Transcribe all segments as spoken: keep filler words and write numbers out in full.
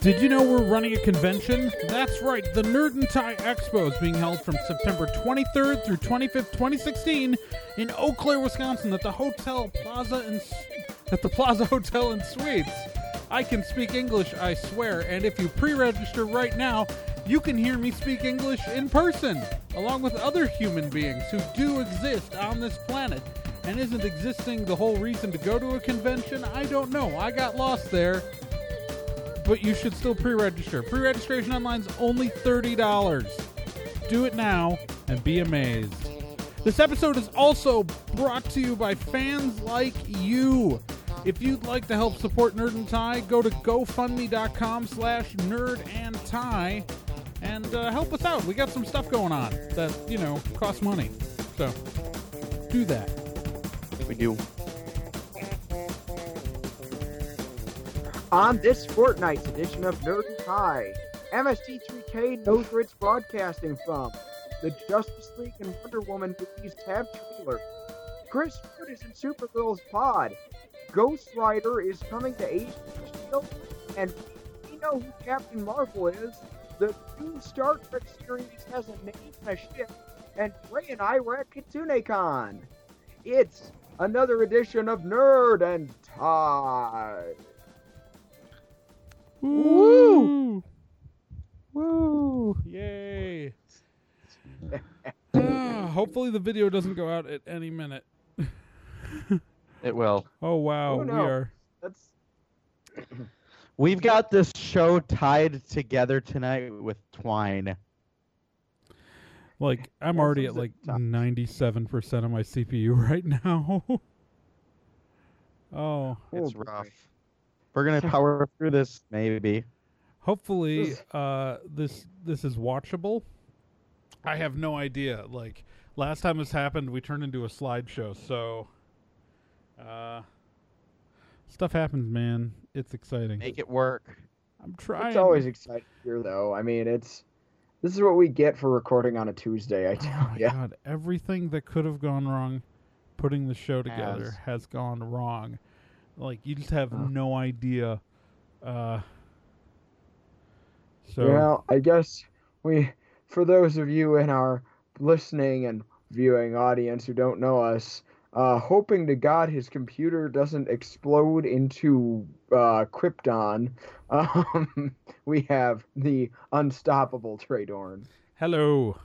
Did you know we're running a convention? That's right, the Nerd and Tie Expo is being held from September twenty-third through twenty-fifth, twenty sixteen in Eau Claire, Wisconsin at the Hotel Plaza and at the Plaza Hotel and Suites. I can speak English, I swear, and if you pre-register right now, you can hear me speak English in person, along with other human beings who do exist on this planet. And isn't existing the whole reason to go to a convention? I don't know. I got lost there. But you should still pre-register. Pre-registration online is only thirty dollars. Do it now and be amazed. This episode is also brought to you by fans like you. If you'd like to help support Nerd and Tie, go to gofundme.com slash nerd and tie and uh, help us out. We got some stuff going on that, you know, costs money. So, do that. We do. On this fortnight's edition of Nerd and Tie, M S T three K knows where it's broadcasting from. The Justice League and Wonder Woman movies have trailers. Chris Wood is in Supergirl's pod. Ghost Rider is coming to H B O, and we know who Captain Marvel is. The new Star Trek series has a name and a ship, and Ray and I were at KitsuneCon. It's another edition of Nerd and Tie. Woo! Woo! Yay! Ah, hopefully the video doesn't go out at any minute. It will. Oh wow, Oh, no. we are. That's We've got this show tied together tonight with twine. Like, I'm That's already at the like top. ninety-seven percent of my C P U right now. Oh, It's Oh, rough. boy. We're gonna power through this, maybe. hopefully uh, this this is watchable. I have no idea. Like, last time this happened, we turned into a slideshow, so uh, stuff happens, man. It's exciting. Make it work. I'm trying. It's always exciting here, though. I mean, it's this is what we get for recording on a Tuesday. I Oh tell my you. god, everything that could have gone wrong putting the show together Has. has gone wrong. Like, you just have Oh. no idea. Uh, so, Well, I guess we, for those of you in our listening and viewing audience who don't know us, uh, hoping to God his computer doesn't explode into uh, Krypton, um, we have the unstoppable Traydorn. hello.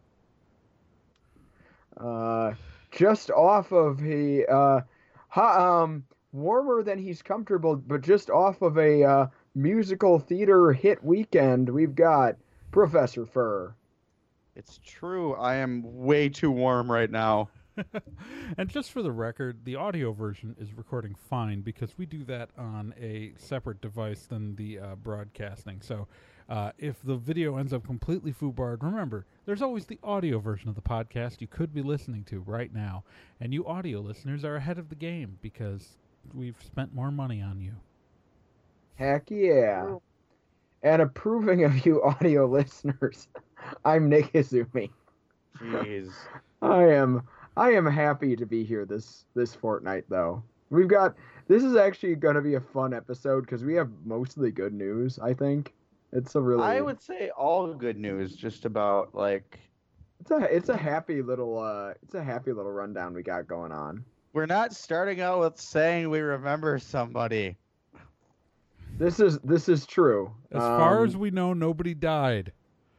Uh, just off of a uh, ha, um, warmer than he's comfortable, but just off of a uh, musical theater hit weekend, we've got Professor Fur. It's true. I am way too warm right now. And just for the record, the audio version is recording fine because we do that on a separate device than the uh, broadcasting. So uh, if the video ends up completely foobarred, remember, there's always the audio version of the podcast you could be listening to right now. And you audio listeners are ahead of the game because we've spent more money on you. Heck yeah. And approving of you audio listeners, I'm Nick Izumi. Jeez. I am I am happy to be here this this fortnight though. We've got this is actually going to be a fun episode because we have mostly good news, I think. It's a really I would say all good news, just about like It's a it's a happy little uh it's a happy little rundown we got going on. we're not starting out with saying we remember somebody. This is this is true. As far Um, as we know, nobody died.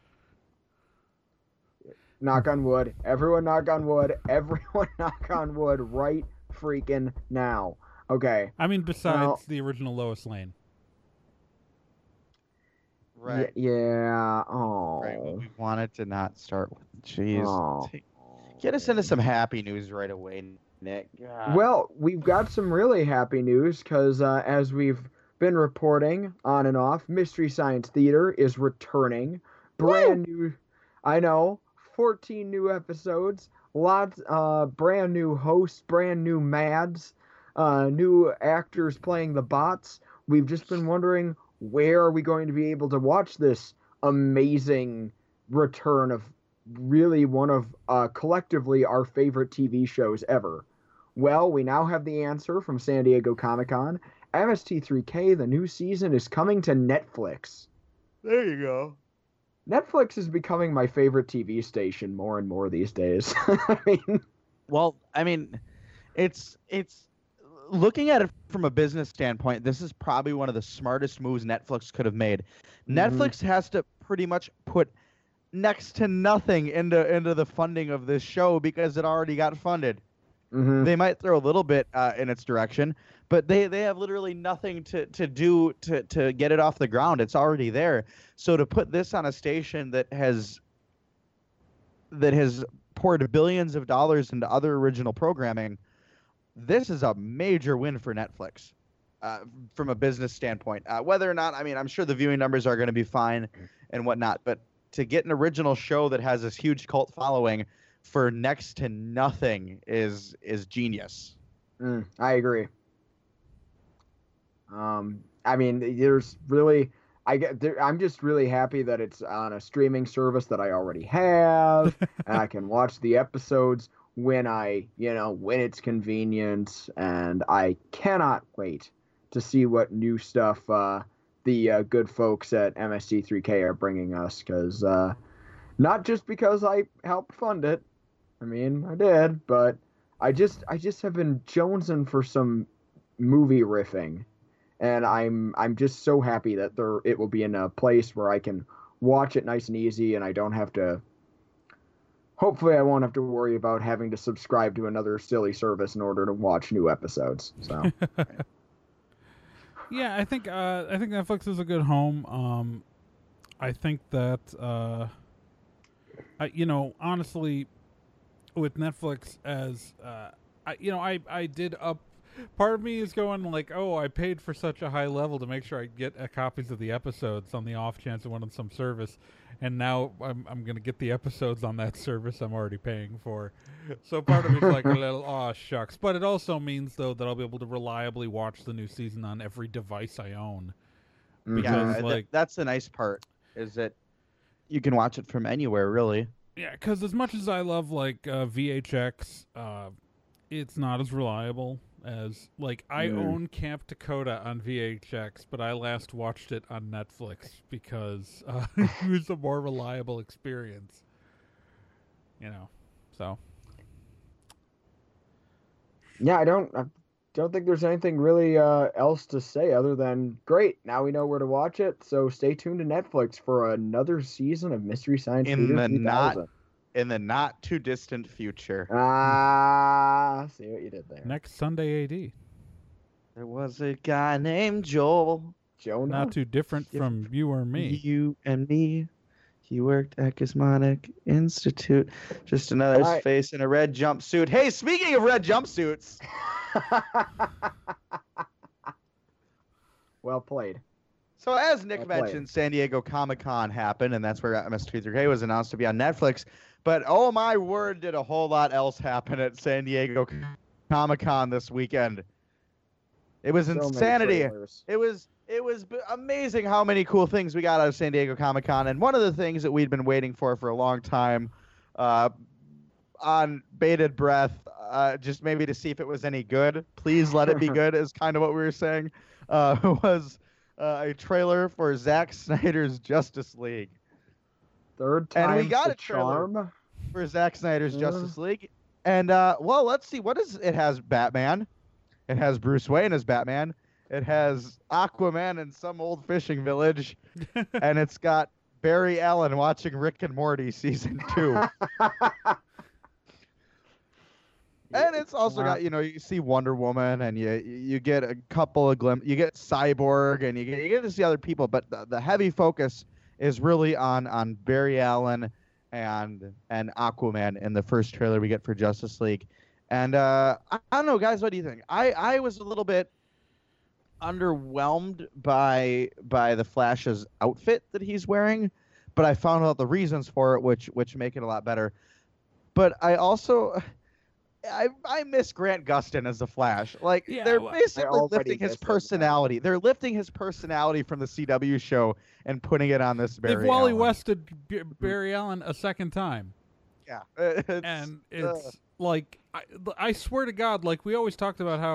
knock on wood, everyone knock on wood, everyone knock on wood right freaking now. Okay. I mean, besides Well- the original Lois Lane. Right. Y- yeah. Oh. Right. What we wanted to not start with. Jeez. Oh. Take- Get us into some happy news right away, Nick. God. Well, we've got some really happy news because uh, as we've been reporting on and off, Mystery Science Theater is returning. Brand new, I know, fourteen new episodes, lots, uh, brand new hosts, brand new Mads, uh, new actors playing the bots. We've just been wondering, where are we going to be able to watch this amazing return of really one of uh, collectively our favorite T V shows ever? Well, we now have the answer from San Diego Comic-Con, M S T three K, the new season, is coming to Netflix. There you go. Netflix is becoming my favorite T V station more and more these days. I mean, well, I mean, it's it's looking at it from a business standpoint, this is probably one of the smartest moves Netflix could have made. Mm-hmm. Netflix has to pretty much put next to nothing into into the funding of this show because it already got funded. Mm-hmm. They might throw a little bit uh, in its direction, but they, they have literally nothing to, to do to, to get it off the ground. It's already there. So to put this on a station that has that has poured billions of dollars into other original programming, this is a major win for Netflix uh, from a business standpoint. Uh, whether or not, I mean, I'm sure the viewing numbers are going to be fine and whatnot, but to get an original show that has this huge cult following for next to nothing is is genius. Mm, I agree. Um, I mean, there's really, I get, there, I'm just really happy that it's on a streaming service that I already have, and I can watch the episodes when I, you know, when it's convenient, and I cannot wait to see what new stuff uh, the uh, good folks at M S T three K are bringing us, because uh, not just because I helped fund it. I mean, I did, but I just I just have been jonesing for some movie riffing, and I'm I'm just so happy that there it will be in a place where I can watch it nice and easy, and I don't have to. Hopefully, I won't have to worry about having to subscribe to another silly service in order to watch new episodes. So, yeah, I think uh, I think Netflix is a good home. Um, I think that uh, I, you know, honestly, with Netflix as uh, I, you know, I I did up. Part of me is going like, oh, I paid for such a high level to make sure I get uh, copies of the episodes on the off chance it went on some service, and now I'm I'm gonna get the episodes on that service I'm already paying for. So part of me is like a little, oh shucks, but it also means though that I'll be able to reliably watch the new season on every device I own. Because yeah, like th- that's the nice part is that you can watch it from anywhere, really. Yeah, because as much as I love like uh, V H X, uh, it's not as reliable. As like I mm. own Camp Dakota on V H X, but I last watched it on Netflix because uh, it was a more reliable experience. You know, so yeah, I don't, I don't think there's anything really uh, else to say other than great. Now we know where to watch it, so stay tuned to Netflix for another season of Mystery Science in Theater the not in the not too distant future. Ah, see what you did there. Next Sunday A D. There was a guy named Joel. Joe, not too different from you or me. You and me. He worked at Gizmonic Institute. Just another right. face in a red jumpsuit. Hey, speaking of red jumpsuits. Well played. So as Nick well mentioned, San Diego Comic-Con happened, and that's where M S T three K was announced to be on Netflix. But oh my word, did a whole lot else happen at San Diego Comic-Con this weekend. It was so insanity. It was it was amazing how many cool things we got out of San Diego Comic-Con. And one of the things that we'd been waiting for for a long time, uh, on bated breath, uh, just maybe to see if it was any good. Please let it be good is kind of what we were saying. Uh, was uh, a trailer for Zack Snyder's Justice League. Third time and we got a charm. trailer for Zack Snyder's yeah. Justice League. And, uh, well, let's see. What is it? Has Batman. It has Bruce Wayne as Batman. It has Aquaman in some old fishing village. And it's got Barry Allen watching Rick and Morty season two. And it's also got, you know, you see Wonder Woman, and you you get a couple of glimpses. You get Cyborg, and you get you get to see other people. But the, the heavy focus is really on on Barry Allen and and Aquaman in the first trailer we get for Justice League. And uh, I, I don't know, guys, what do you think? I, I was a little bit underwhelmed by by the Flash's outfit that he's wearing, but I found out the reasons for it, which which make it a lot better. But I also. I I miss Grant Gustin as the Flash. Like yeah, they're basically lifting his personality. They're lifting his personality from the C W show and putting it on this Barry. They've Wally Allen. Wested B- Barry Allen a second time. Yeah, it's, and it's uh, like I, I swear to God, like we always talked about how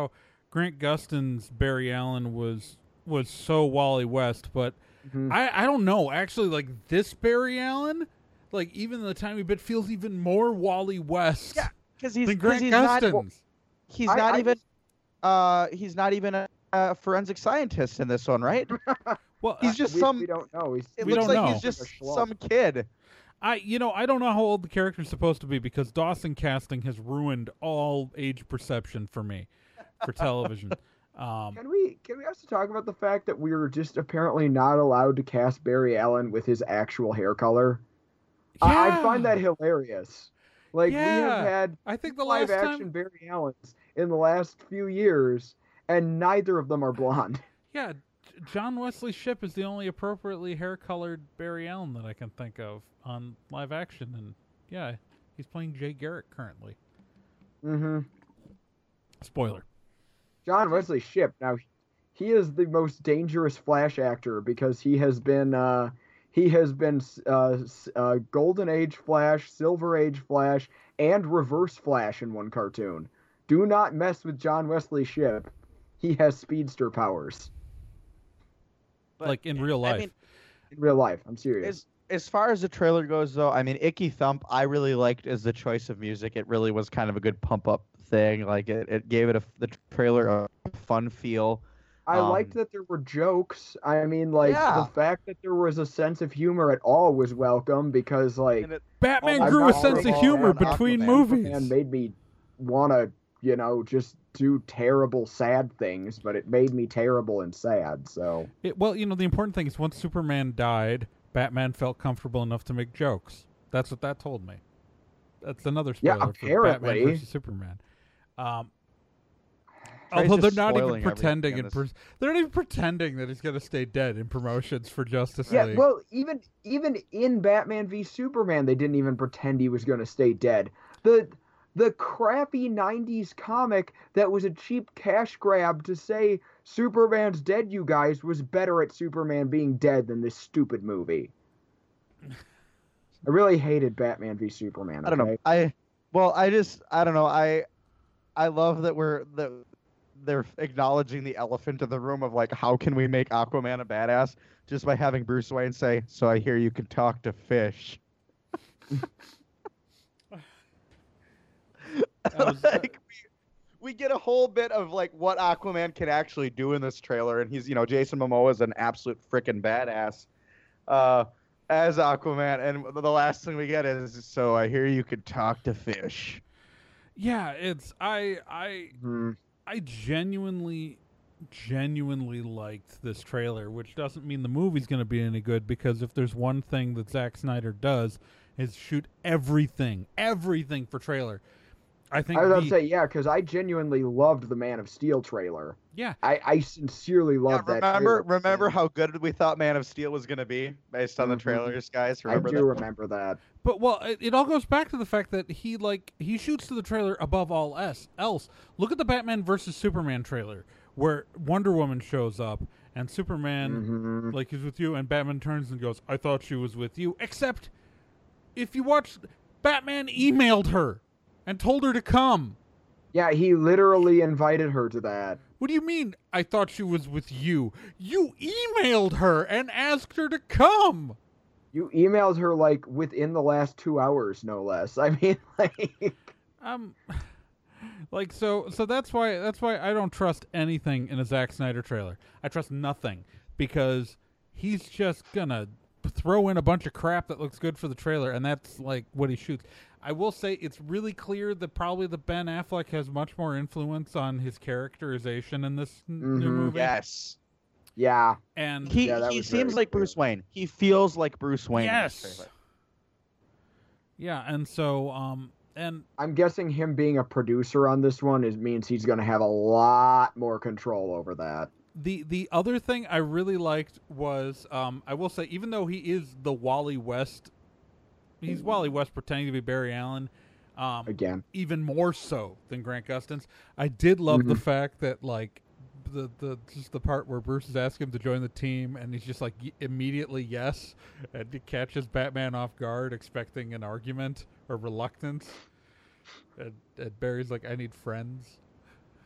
Grant Gustin's Barry Allen was was so Wally West, but Mm-hmm. I I don't know. Actually, like this Barry Allen, like even the tiny bit feels even more Wally West Yeah, because he's, than 'cause Grant he's not. Gustin's. He's I- not I even. just- Uh, he's not even a, a forensic scientist in this one, right? Well, He's I- just we, some. we don't know. He's, It we looks don't like know. he's just Like a schlub. some kid. I you know I don't know how old the character's supposed to be because Dawson casting has ruined all age perception for me for television. Um, Can we can we also talk about the fact that we were just apparently not allowed to cast Barry Allen with his actual hair color? I, I yeah. find that hilarious. Like we Yeah. have had I think the live last action time, Barry Allens in the last few years, and neither of them are blonde. yeah, J- John Wesley Shipp is the only appropriately hair-colored Barry Allen that I can think of on live action, and yeah, he's playing Jay Garrick currently. Mm-hmm. Spoiler. John Wesley Shipp. Now, he is the most dangerous Flash actor because he has been uh, he has been uh, uh, Golden Age Flash, Silver Age Flash, and Reverse Flash in one cartoon. Do not mess with John Wesley Shipp. He has speedster powers But, Like in real life. I mean, in real life. I'm serious. as as far as the trailer goes, though, I mean, Icky Thump, I really liked as the choice of music. It really was kind of a good pump up thing. Like it, it gave it a the trailer a fun feel. I um, liked that there were jokes. I mean, like Yeah. the fact that there was a sense of humor at all was welcome because, like, And it, Batman I'm grew a not sense saying of humor Aquaman, between Aquaman, movies. and made me want to, you know, just do terrible, sad things. But it made me terrible and sad. So It, well, you know, the important thing is once Superman died, Batman felt comfortable enough to make jokes. That's what that told me. That's another Yeah, spoiler for Batman apparently. versus Superman. Um, Trey's although they're just not even spoiling everything pretending, in in this. pers- they're not even pretending that he's going to stay dead in promotions for Justice yeah, League. well, even even in Batman v Superman, they didn't even pretend he was going to stay dead. The the crappy nineties comic that was a cheap cash grab to say Superman's dead, you guys, was better at Superman being dead than this stupid movie. I really hated Batman v Superman. I don't know. okay? I well, I just I don't know. I I love that we're that they're acknowledging the elephant in the room of like how can we make Aquaman a badass just by having Bruce Wayne say, "So I hear you can talk to fish." That was- like we, we get a whole bit of like what Aquaman can actually do in this trailer, and he's you know Jason Momoa is an absolute freaking badass uh, as Aquaman, and the last thing we get is, "So I hear you can talk to fish." yeah, it's I I Hmm. I genuinely genuinely liked this trailer, which doesn't mean the movie's going to be any good because if there's one thing that Zack Snyder does is shoot everything, everything for trailer. I think I was about the- to say, yeah, because I genuinely loved the Man of Steel trailer. yeah, I, I sincerely Yeah, loved that. remember, trailer. remember how good we thought Man of Steel was going to be based on the Mhm. trailers, guys. I Remember do that? remember that. but well, it, it all goes back to the fact that he like he shoots to the trailer above all s- else. Look at the Batman versus Superman trailer where Wonder Woman shows up and Superman Mhm. like he's with you, and Batman turns and goes, "I thought she was with you." Except if you watch, Batman emailed her and told her to come. Yeah, he literally invited her to that. What do you mean? I thought she was with you. You emailed her and asked her to come. You emailed her like within the last two hours, no less. I mean, like, Um, like so. So that's why. That's why I don't trust anything in a Zack Snyder trailer. I trust nothing because he's just gonna throw in a bunch of crap that looks good for the trailer, and that's like what he shoots. I will say it's really clear that probably the Ben Affleck has much more influence on his characterization in this n- new Mhm. movie. Yes. yeah, And He Yeah, that he was seems very like clear. Bruce Wayne. He feels like Bruce Wayne. in this yes, trailer. yeah, and so um, and I'm guessing him being a producer on this one is means he's going to have a lot more control over that. The the other thing I really liked was um, I will say even though he is the Wally West, he's Wally West pretending to be Barry Allen, um, Again, even more so than Grant Gustin's. I did love the Mhm. fact that like the the just the part where Bruce is asking him to join the team and he's just like y- immediately yes, and it catches Batman off guard expecting an argument or reluctance, and, and Barry's like I need friends.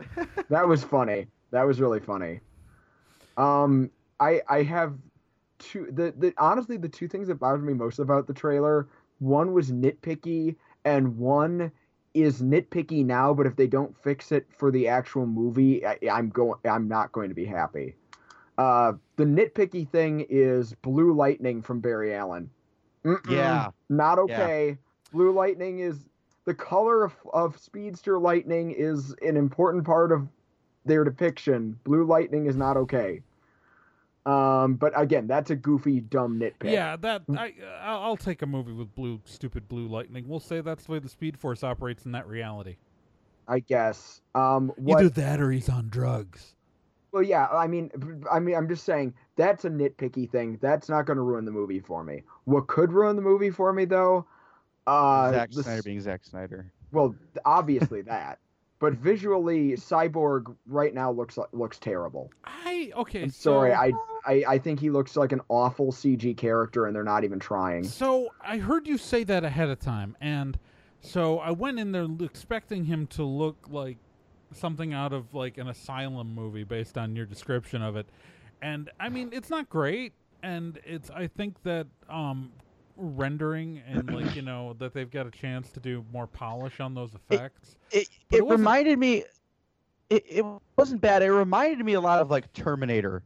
That was funny. That was really funny. Um, I I have two. The, the honestly, the two things that bothered me most about the trailer. One was nitpicky, and one is nitpicky now. But if they don't fix it for the actual movie, I, I'm going. I'm not going to be happy. Uh, the nitpicky thing is Blue Lightning from Barry Allen. Mm-mm, Yeah. Not okay. Yeah. Blue Lightning is the color of, of Speedster Lightning is an important part of their depiction. Blue Lightning is not okay. Um, but again, that's a goofy, dumb nitpick. Yeah, that I I'll I'll take a movie with blue, stupid Blue Lightning. We'll say that's the way the Speed Force operates in that reality. I guess. Um, what, Either that or he's on drugs. Well, yeah. I mean, I mean, I'm just saying that's a nitpicky thing. That's not going to ruin the movie for me. What could ruin the movie for me, though? Uh, Zack the, Snyder being Zack Snyder. Well, obviously that. But visually, Cyborg right now looks looks terrible. I okay. I'm so, sorry, I, I I think he looks like an awful C G character, and they're not even trying. So I heard you say that ahead of time, and so I went in there expecting him to look like something out of like an Asylum movie based on your description of it, and I mean it's not great, and it's I think that um. rendering and like you know that they've got a chance to do more polish on those effects. It it, it, it reminded me. It it wasn't bad. It reminded me a lot of like Terminator.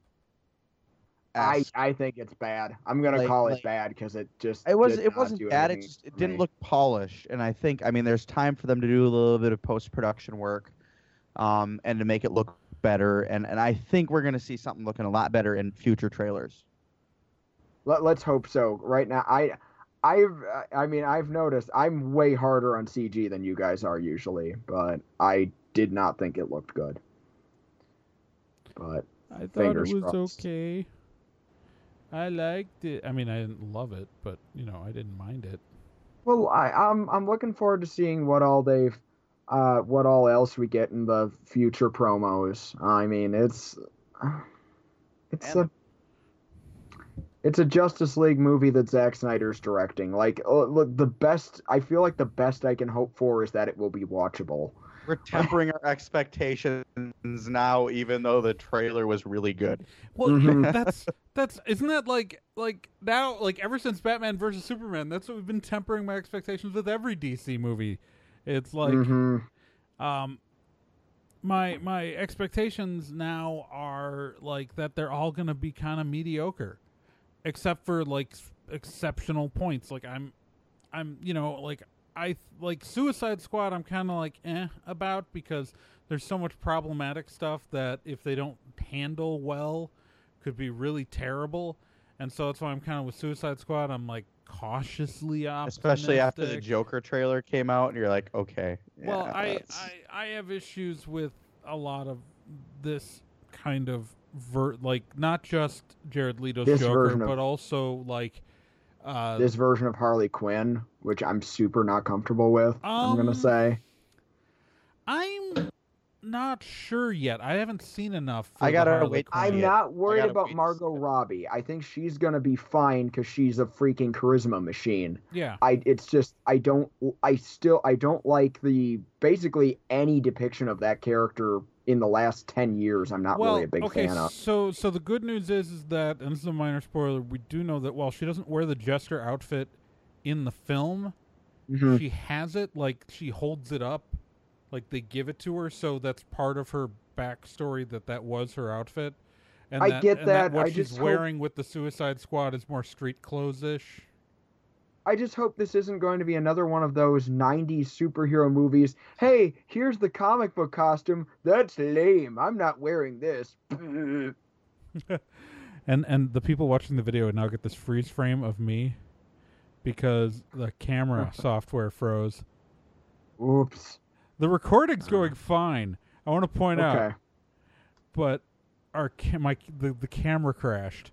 I I think it's bad. I'm gonna like, call it like, bad because it just it was did it not wasn't do bad. It anything just it for didn't me. look polished, and I think I mean there's time for them to do a little bit of post production work, um, and to make it look better. And and I think we're gonna see something looking a lot better in future trailers. Let, let's hope so. Right now, I, I've, I mean, I've noticed I'm way harder on C G than you guys are usually, but I did not think it looked good. But I thought fingers it was crossed. okay. I liked it. I mean, I didn't love it, but you know, I didn't mind it. Well, I, I'm, I'm looking forward to seeing what all they've, uh, what all else we get in the future promos. I mean, it's, it's And- a. It's a Justice League movie that Zack Snyder's directing. Like, uh, look, the best, I feel like the best I can hope for is that it will be watchable. We're tempering our expectations now, even though the trailer was really good. Well, Mhm. that's that's isn't that like like now like ever since Batman versus Superman, that's what we've been tempering my expectations with every D C movie. It's like Mhm. um my my expectations now are like that they're all going to be kind of mediocre. Except for like s- exceptional points, like I'm, I'm, you know, like I like Suicide Squad. I'm kind of like eh about because there's so much problematic stuff that if they don't handle well, could be really terrible. And so that's why I'm kind of with Suicide Squad. I'm like cautiously optimistic. Especially after the Joker trailer came out, and you're like, okay. Well, yeah, I, that's- I I have issues with a lot of this kind of ver- like not just Jared Leto's This Joker, version of- but also like uh, This version of Harley Quinn, which I'm super not comfortable with, I'm Um, gonna say. I'm not sure yet. I haven't seen enough. For I gotta the Harley wait- Quinn I'm yet. not worried gotta about wait to Margot see it. Robbie. I think she's gonna be fine because she's a freaking charisma machine. Yeah, I it's just I don't I still I don't like the basically any depiction of that character in the last ten years. I'm not well, really a big okay. fan of. So, so the good news is, is that, and this is a minor spoiler. We do know that while she doesn't wear the Jester outfit in the film, Mhm. she has it. Like she holds it up, like they give it to her. So that's part of her backstory that that was her outfit. And I that, get and that. What I she's just hope- wearing with the Suicide Squad is more street clothes ish. I just hope this isn't going to be another one of those nineties superhero movies. Hey, here's the comic book costume. That's lame. I'm not wearing this. And and the people watching the video would now get this freeze frame of me because the camera software froze. Oops. The recording's going fine. I want to point out, Okay. but our ca- my the, the camera crashed.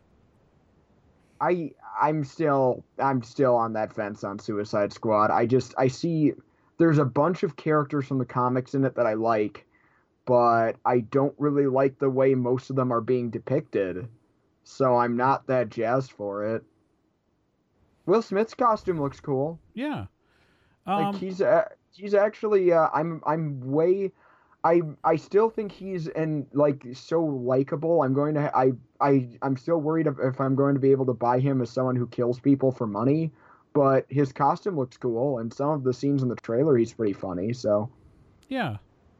I I'm still I'm still on that fence on Suicide Squad. I just I see there's a bunch of characters from the comics in it that I like, but I don't really like the way most of them are being depicted. So I'm not that jazzed for it. Will Smith's costume looks cool. Yeah. Like Um, he's uh, he's actually uh, I'm I'm way I I still think he's and like so likable. I'm going to I I I'm still worried if, if I'm going to be able to buy him as someone who kills people for money. But his costume looks cool, and some of the scenes in the trailer, he's pretty funny. So Yeah.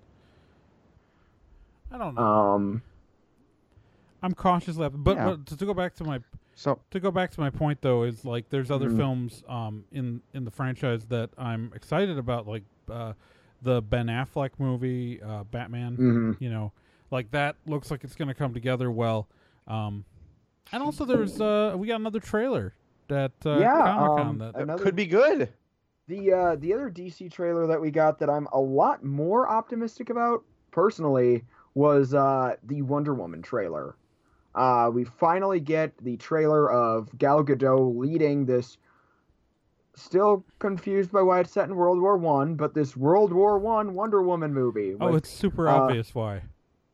I don't know. um, I'm cautiously, but, Yeah. but to, to go back to my So to go back to my point though is like there's other Mhm. films um in in the franchise that I'm excited about, like uh the Ben Affleck movie, uh Batman. mhm. You know, like that looks like it's going to come together well. Um, and also there's uh we got another trailer at uh, Yeah, Comic Con um, that Another- could be good. The uh, the other D C trailer that we got that I'm a lot more optimistic about personally was uh, the Wonder Woman trailer. Uh, we finally get the trailer of Gal Gadot leading this. Still confused by why it's set in World War One, but this World War One Wonder Woman movie. oh, with- it's super uh, obvious why.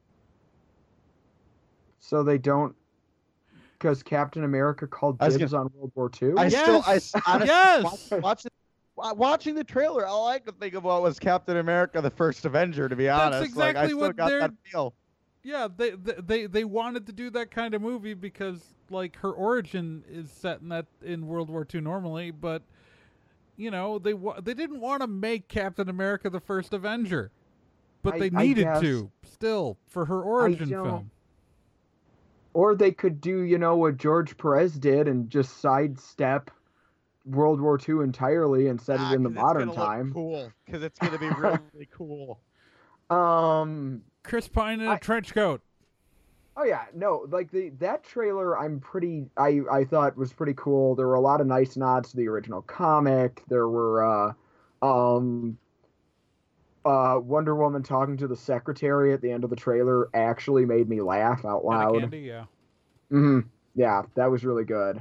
so they don't because Captain America called I was dibs on World War Two. I still, I Yes! s- honestly, Yes! watch, watch the, wa- watching the trailer, all I could think about was Captain America: The First Avenger. To be That's honest, like I exactly still what got they're- that feel. Yeah, they, they they they wanted to do that kind of movie because like her origin is set in that in World War Two normally, but you know they wa- they didn't want to make Captain America the first Avenger, but I- they I needed guess- to still for her origin don't- film. Or they could do, you know, what George Perez did and just sidestep World War Two entirely and set Ah, it in the 'cause it's modern gonna look time. cool, because it's gonna be really, really cool. Um. Chris Pine in a I- trench coat. Oh yeah, no, like the that trailer, I'm pretty. I I thought was pretty cool. There were a lot of nice nods to the original comic. There were, uh, um, uh, Wonder Woman talking to the secretary at the end of the trailer actually made me laugh out Anna loud. Candy, yeah. hmm Yeah, that was really good.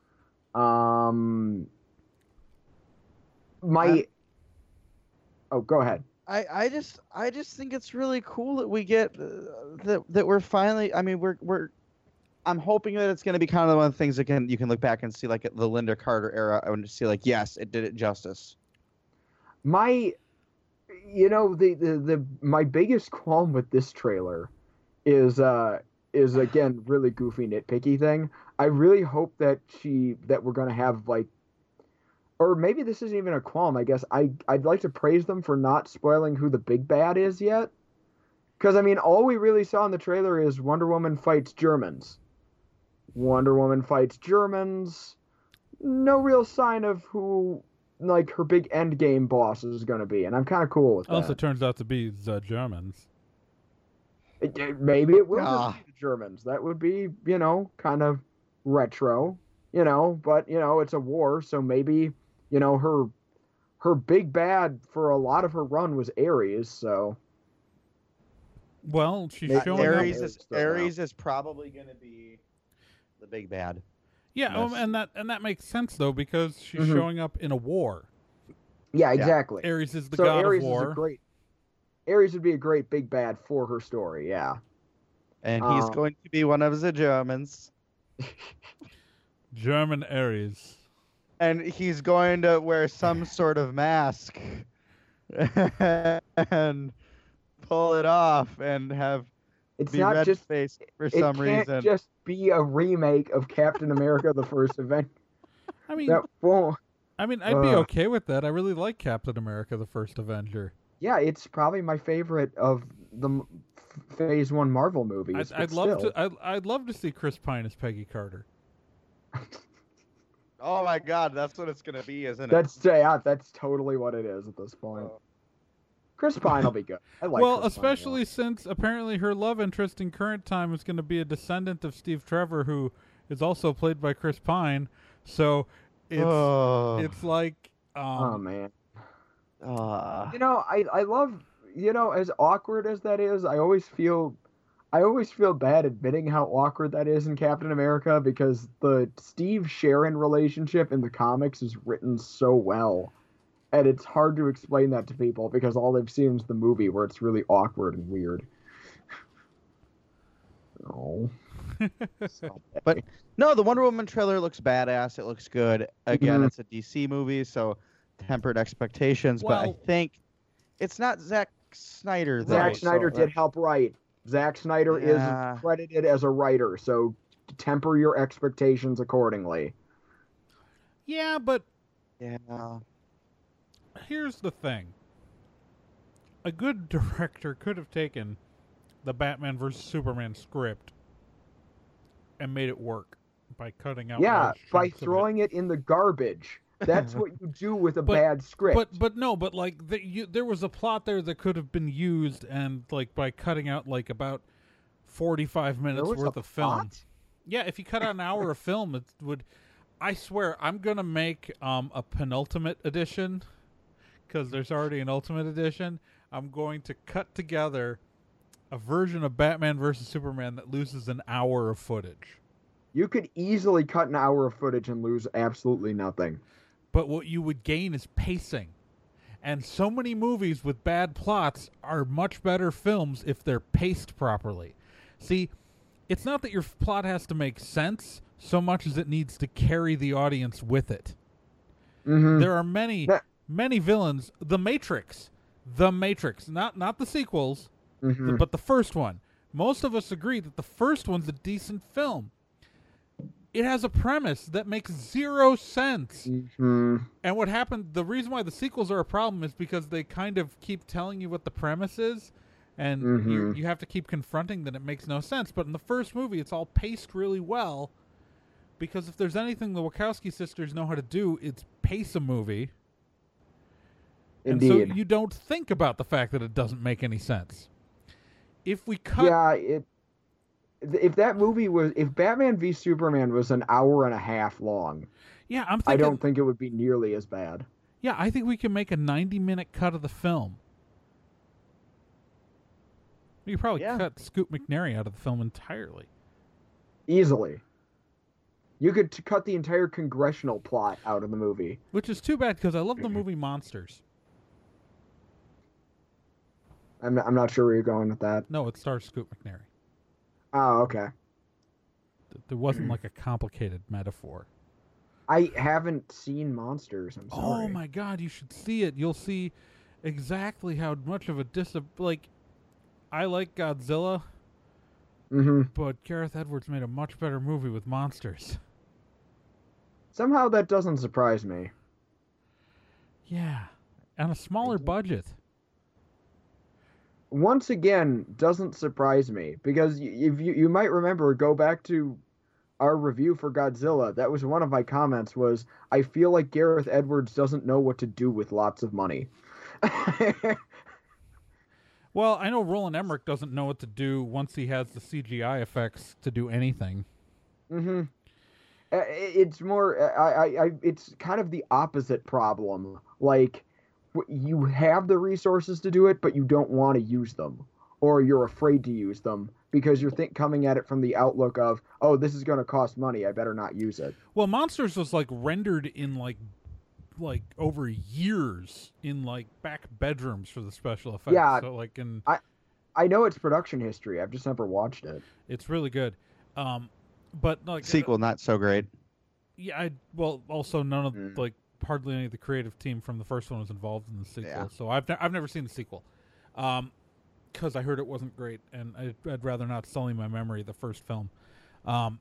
Um, my. I'm- Oh, go ahead. I, I just I just think it's really cool that we get uh, that that we're finally. I mean, we're we're. I'm hoping that it's going to be kind of one of the things that can you can look back and see like the Linda Carter era and see like yes, it did it justice. My, you know, the, the, the my biggest qualm with this trailer is uh is again really goofy nitpicky thing. I really hope that she that we're gonna have like, or maybe this isn't even a qualm. I guess I I'd like to praise them for not spoiling who the big bad is yet, because I mean all we really saw in the trailer is Wonder Woman fights Germans. Wonder Woman fights Germans. No real sign of who like her big end game boss is going to be, and I'm kind of cool with that. Also turns out to be the Germans. It- it- maybe it will Ah. just be the Germans. That would be, you know, kind of retro, you know. But you know, it's a war, so maybe, you know, her her big bad for a lot of her run was Ares. So Well, she's Maybe- Uh, showing Ares up. is Still now. Ares is probably going to be the big bad. Yeah, um, Yes. and that and that makes sense though because she's Mhm. showing up in a war. yeah, exactly. Ares is the so god Ares of war. is a great. Ares would be a great big bad for her story. Yeah. And he's Um, going to be one of the Germans. German Ares. And he's going to wear some sort of mask and pull it off and have It's be not red just faced for it some can't reason. just be a remake of Captain America: The First Avenger. I mean, That won't. I mean, I'd be uh, okay with that. I really like Captain America: The First Avenger. Yeah, it's probably my favorite of the m- f- Phase One Marvel movies. I'd, but I'd love still. to. I'd, I'd love to see Chris Pine as Peggy Carter. Oh my God, that's what it's gonna be, isn't it? That's yeah, that's totally what it is at this point. Oh. Chris Pine will be good. I like. well, Chris Pine a lot. especially since apparently her love interest in current time is going to be a descendant of Steve Trevor, who is also played by Chris Pine. So it's oh. it's like Oh um, man, Ah. you know I I love you know as awkward as that is. I always feel. I always feel bad admitting how awkward that is in Captain America because the Steve Sharon relationship in the comics is written so well. And it's hard to explain that to people because all they've seen is the movie where it's really awkward and weird. Oh. But no, the Wonder Woman trailer looks badass. It looks good. Again, Mhm. it's a D C movie, so tempered expectations. but I Well- think it's not Zack Snyder, though. Zack Snyder so, did help write. Zack Snyder Yeah. is credited as a writer, so temper your expectations accordingly. Yeah, but Yeah. here's the thing. A good director could have taken the Batman versus Superman script and made it work by cutting out Yeah, large by chunks of it. throwing it in the garbage. That's what you do with a But- bad script. But but no, but like the, you, there was a plot there that could have been used, and like by cutting out like about forty-five There minutes was worth a of film. plot? Yeah, if you cut out an hour of film, it would. I swear, I'm gonna make um, a penultimate edition because there's already an ultimate edition. I'm going to cut together a version of Batman versus Superman that loses an hour of footage. You could easily cut an hour of footage and lose absolutely nothing. But what you would gain is pacing. And so many movies with bad plots are much better films if they're paced properly. See, it's not that your plot has to make sense so much as it needs to carry the audience with it. Mm-hmm. There are many, That- many villains. The Matrix. The Matrix. Not not the sequels, Mm-hmm. but the first one. Most of us agree that the first one's a decent film. It has a premise that makes zero sense. Mm-hmm. And what happened, the reason why the sequels are a problem is because they kind of keep telling you what the premise is, and you, Mhm. you have to keep confronting that it makes no sense. But in the first movie, it's all paced really well, because if there's anything the Wachowski sisters know how to do, it's pace a movie. And Indeed. so you don't think about the fact that it doesn't make any sense. If we cut... Yeah, it. If that movie was, if Batman v Superman was an hour and a half long, Yeah, I'm thinking... I don't think it would be nearly as bad. Yeah, I think we can make a ninety-minute cut of the film. We could probably Yeah. cut Scoot McNairy out of the film entirely. Easily. You could t- cut the entire congressional plot out of the movie. Which is too bad, because I love the movie Monsters. I'm not, I'm not sure where you're going with that. No, it stars Scoot McNairy. Oh, okay. Th- There wasn't like a complicated metaphor. I haven't seen Monsters. I'm sorry. Oh my god, you should see it. You'll see exactly how much of a dis... Like, I like Godzilla, Mm-hmm. but Gareth Edwards made a much better movie with Monsters. Somehow that doesn't surprise me. Yeah. On a smaller budget. Once again, doesn't surprise me because y- if you you might remember, go back to our review for Godzilla. That was one of my comments. Was I feel like Gareth Edwards doesn't know what to do with lots of money. Well, I know Roland Emmerich doesn't know what to do once he has the C G I effects to do anything. Mm-hmm. Uh, It's more, uh, I, I, I, it's kind of the opposite problem. Like, w- you have the resources to do it, but you don't want to use them, or you're afraid to use them because you're think coming at it from the outlook of, oh, this is going to cost money. I better not use it. Well, Monsters was like rendered in like like over years in like back bedrooms for the special effects. Yeah. So like in I know its production history. I've just never watched it. it's really good. Um but like Sequel, not so great. yeah, I well also none of Mm. like hardly any of the creative team from the first one was involved in the sequel. Yeah. So I've ne- I've never seen the sequel. Um cuz I heard it wasn't great and I'd, I'd rather not sully my memory of the first film. Um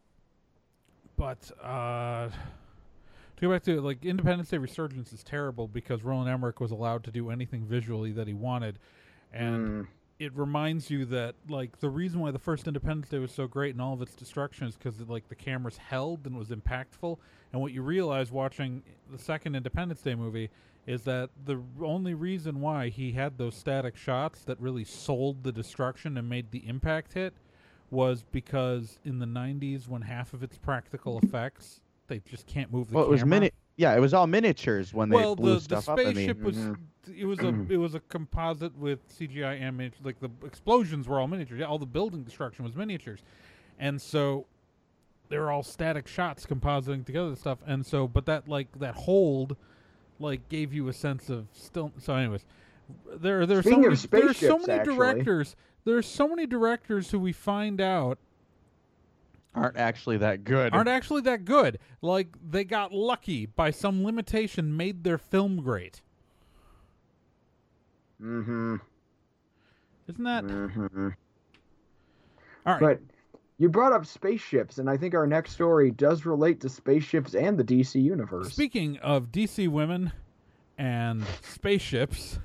but uh to go back to like Independence Day Resurgence is terrible because Roland Emmerich was allowed to do anything visually that he wanted, and Mm. it reminds you that like the reason why the first Independence Day was so great and all of its destruction is because like the cameras held and was impactful. And what you realize watching the second Independence Day movie is that the only reason why he had those static shots that really sold the destruction and made the impact hit was because in the nineties when half of its practical effects they just can't move the Well, it was camera. mini. Yeah, it was all miniatures when they Well, blew the, the stuff up. I mean, spaceship was Mhm. it was a it was a composite with C G I and miniatures. Like the explosions were all miniatures. Yeah, all the building destruction was miniatures, and so they were all static shots compositing together and stuff. And so, but that like that hold, like gave you a sense of still. So, anyways, there there are so Speaking many, of there are so spaceships, many actually. directors. There are so many directors who we find out aren't actually that good. aren't actually that good. Like they got lucky by some limitation, made their film great. Mm-hmm. Isn't that? Mm-hmm. All right. But you brought up spaceships, and I think our next story does relate to spaceships and the D C universe. Speaking of D C women and spaceships,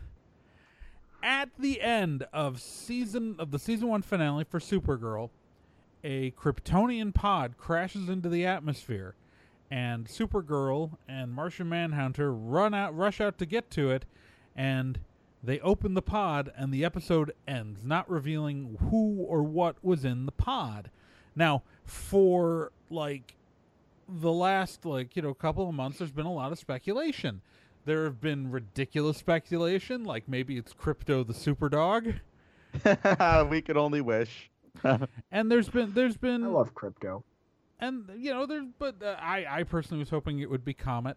at the end of season of the season one finale for Supergirl, a Kryptonian pod crashes into the atmosphere, and Supergirl and Martian Manhunter run out, rush out to get to it, and they open the pod, and the episode ends, not revealing who or what was in the pod. Now, for like the last like you know couple of months, there's been a lot of speculation. There have been ridiculous speculation, like maybe it's Crypto the Superdog. We could only wish. And there's been there's been I love Crypto. And you know there's but uh, I I personally was hoping it would be Comet.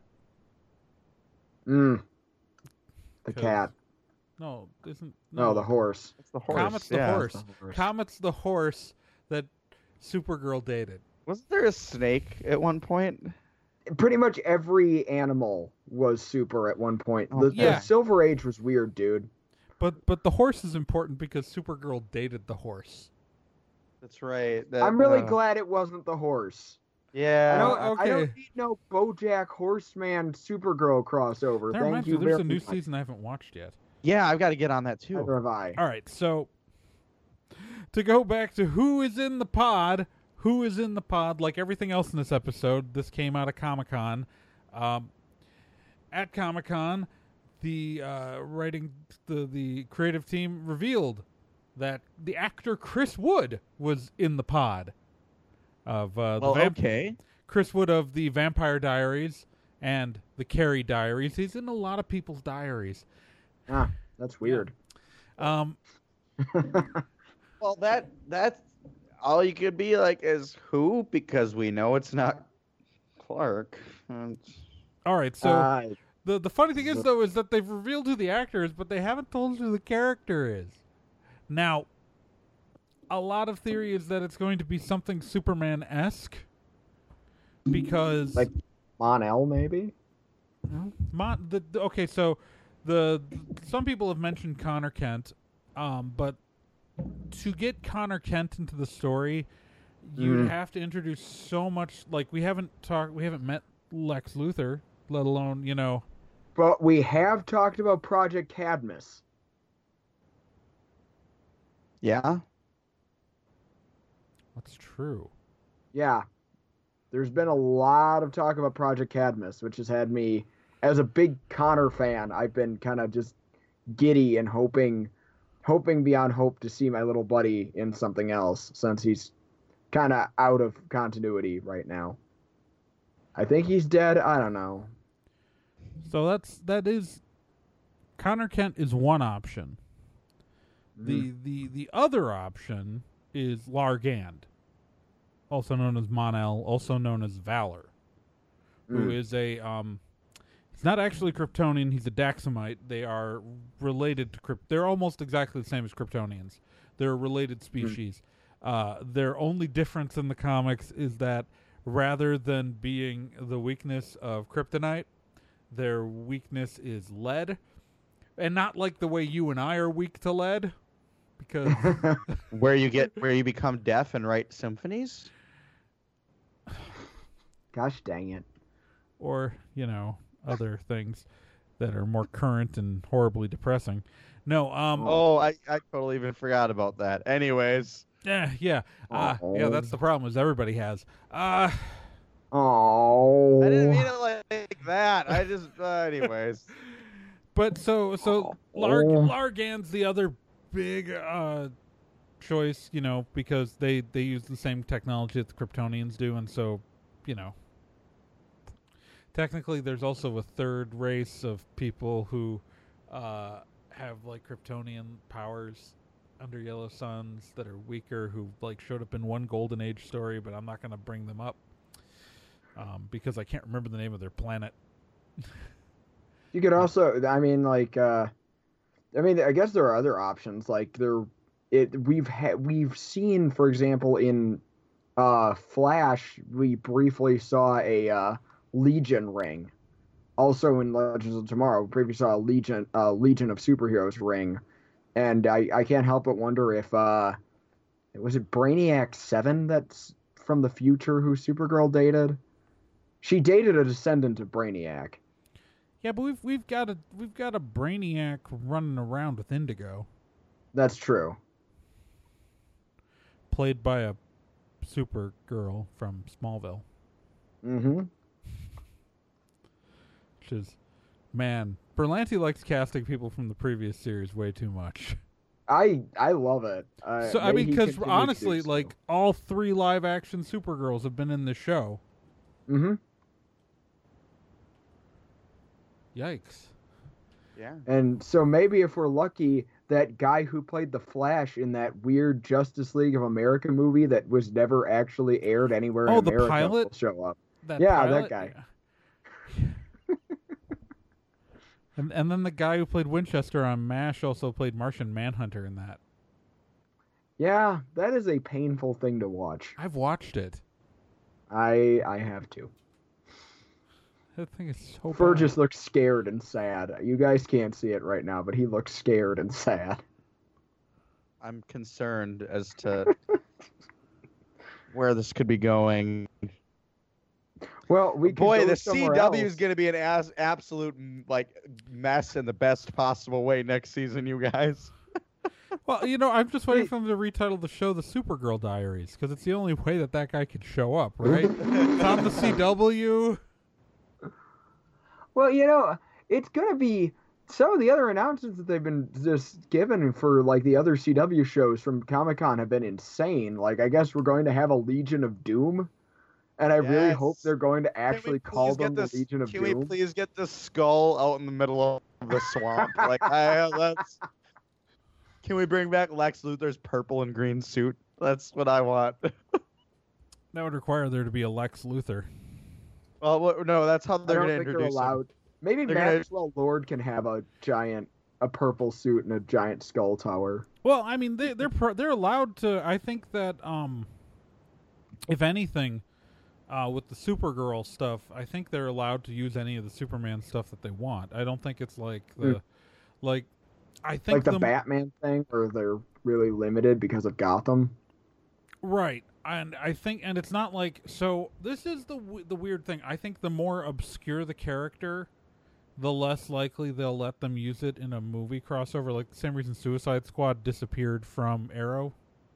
Mm. The 'Cause- cat. No, isn't No, no the horse. It's the horse. Comet's the yeah. horse. The horse. Comet's the horse that Supergirl dated. Wasn't there a snake at one point? Pretty much every animal was super at one point. Oh, The, yeah. the Silver Age was weird, dude. But but the horse is important because Supergirl dated the horse. That's right. That, I'm really uh, glad it wasn't the horse. I Yeah. don't, Oh, I don't okay. need no BoJack Horseman Supergirl crossover. That Thank reminds you me, there's very a new much. season I haven't watched yet. Yeah, I've got to get on that too. Neither have I. All right, so to go back to who is in the pod, who is in the pod, like everything else in this episode, this came out of Comic-Con. Um, at Comic-Con, the uh, writing, the, the creative team revealed that the actor Chris Wood was in the pod of uh, the Well, vamp- okay. Chris Wood of the Vampire Diaries and the Carrie Diaries. He's in a lot of people's diaries. Ah, that's weird. Um, Well, that that's all you could be like is who, because we know it's not Clark. Um, all right, so Uh, the the funny thing is though is that they've revealed who the actor is, but they haven't told us who the character is. Now, a lot of theory is that it's going to be something Superman-esque because like Mon-El, maybe? Mon, the, the okay, so the some people have mentioned Connor Kent, um, but to get Connor Kent into the story, you'd Mm. have to introduce so much. Like we haven't talked, we haven't met Lex Luthor, let alone you know. But we have talked about Project Cadmus. yeah. That's true. Yeah. There's been a lot of talk about Project Cadmus, which has had me, as a big Connor fan, I've been kind of just giddy and hoping, hoping beyond hope to see my little buddy in something else, since he's kind of out of continuity right now. I think he's dead. I don't know. So that's that is Connor Kent is one option. Mm. The the the other option is Largand, also known as Mon-El, also known as Valor, who Mm. is a um he's not actually Kryptonian, he's a Daxamite. They are related to Krypt they're almost exactly the same as Kryptonians. They're a related species. Uh their only difference in the comics is that rather than being the weakness of kryptonite, their weakness is lead. And not like the way you and I are weak to lead, because Where you get where you become deaf and write symphonies. Gosh dang it. or, you know, other things that are more current and horribly depressing. No, um Oh, I, I totally even forgot about that. Anyways. yeah, yeah. Uh, yeah, that's the problem is everybody has. Uh Oh. I didn't mean it like that. I just uh, anyways. but so so Lar- Oh. Largand's the other big uh choice, you know, because they they use the same technology that the Kryptonians do, and so, you know, technically there's also a third race of people who uh have like Kryptonian powers under Yellow Suns that are weaker, who like showed up in one Golden Age story, but I'm not going to bring them up um because I can't remember the name of their planet. You could also, I mean, like, uh, I mean, I guess there are other options. Like, there, it we've had we've seen, for example, in uh, Flash, we briefly saw a uh, Legion ring. Also, in Legends of Tomorrow, we previously saw a Legion, uh, Legion of Superheroes ring And I, I can't help but wonder if uh, was it Brainiac seven that's from the future who Supergirl dated? She dated a descendant of Brainiac. Yeah, but we've we've got a we've got a Brainiac running around with Indigo, That's true. played by a Supergirl from Smallville, Mm-hmm. which is, man, Berlanti likes casting people from the previous series way too much. I I love it. Uh, So I may mean, he because continue to honestly, do so. like all three live action Supergirls have been in the show. Mm-hmm. Yikes! Yeah. And so maybe if we're lucky, that guy who played the Flash in that weird Justice League of America movie that was never actually aired anywhere Oh, in the America pilot? will show up. That Yeah, that pilot- guy. and and then the guy who played Winchester on MASH also played Martian Manhunter in that. Yeah, that is a painful thing to watch. I've watched it. I I have to. That thing is so Fur bad. just looks scared and sad. You guys can't see it right now, but he looks scared and sad. I'm concerned as to where this could be going. Well, we could Boy, go the somewhere C W is else. going to be an as, absolute m- like mess in the best possible way next season, you guys. Well, you know, I'm just waiting Wait. for them to retitle the show the Supergirl Diaries, because it's the only way that that guy could show up, right? It's on the C W. Well, you know, it's gonna be some of the other announcements that they've been just given for like the other C W shows from Comic Con have been insane. Like, I guess we're going to have a Legion of Doom, and I really Yes. hope they're going to Can we actually call please get them the this- Legion of Can Doom. we please get the skull out in the middle of the swamp? like, I, let's. Can we bring back Lex Luthor's purple and green suit? That's what I want. That would require there to be a Lex Luthor. Well, what, no, that's how I they're don't going to think they're introduce him. allowed. Maybe They're gonna- Maxwell Lord can have a giant, a purple suit and a giant skull tower. Well, I mean, they, they're pro- they're allowed to. I think that, um, if anything, uh, with the Supergirl stuff, I think they're allowed to use any of the Superman stuff that they want. I don't think it's like the, Mm. like, I think Like the the Batman thing, where they're really limited because of Gotham. Right, and I think, and it's not like so. This is the w- the weird thing. I think the more obscure the character, the less likely they'll let them use it in a movie crossover. Like the same reason Suicide Squad disappeared from Arrow.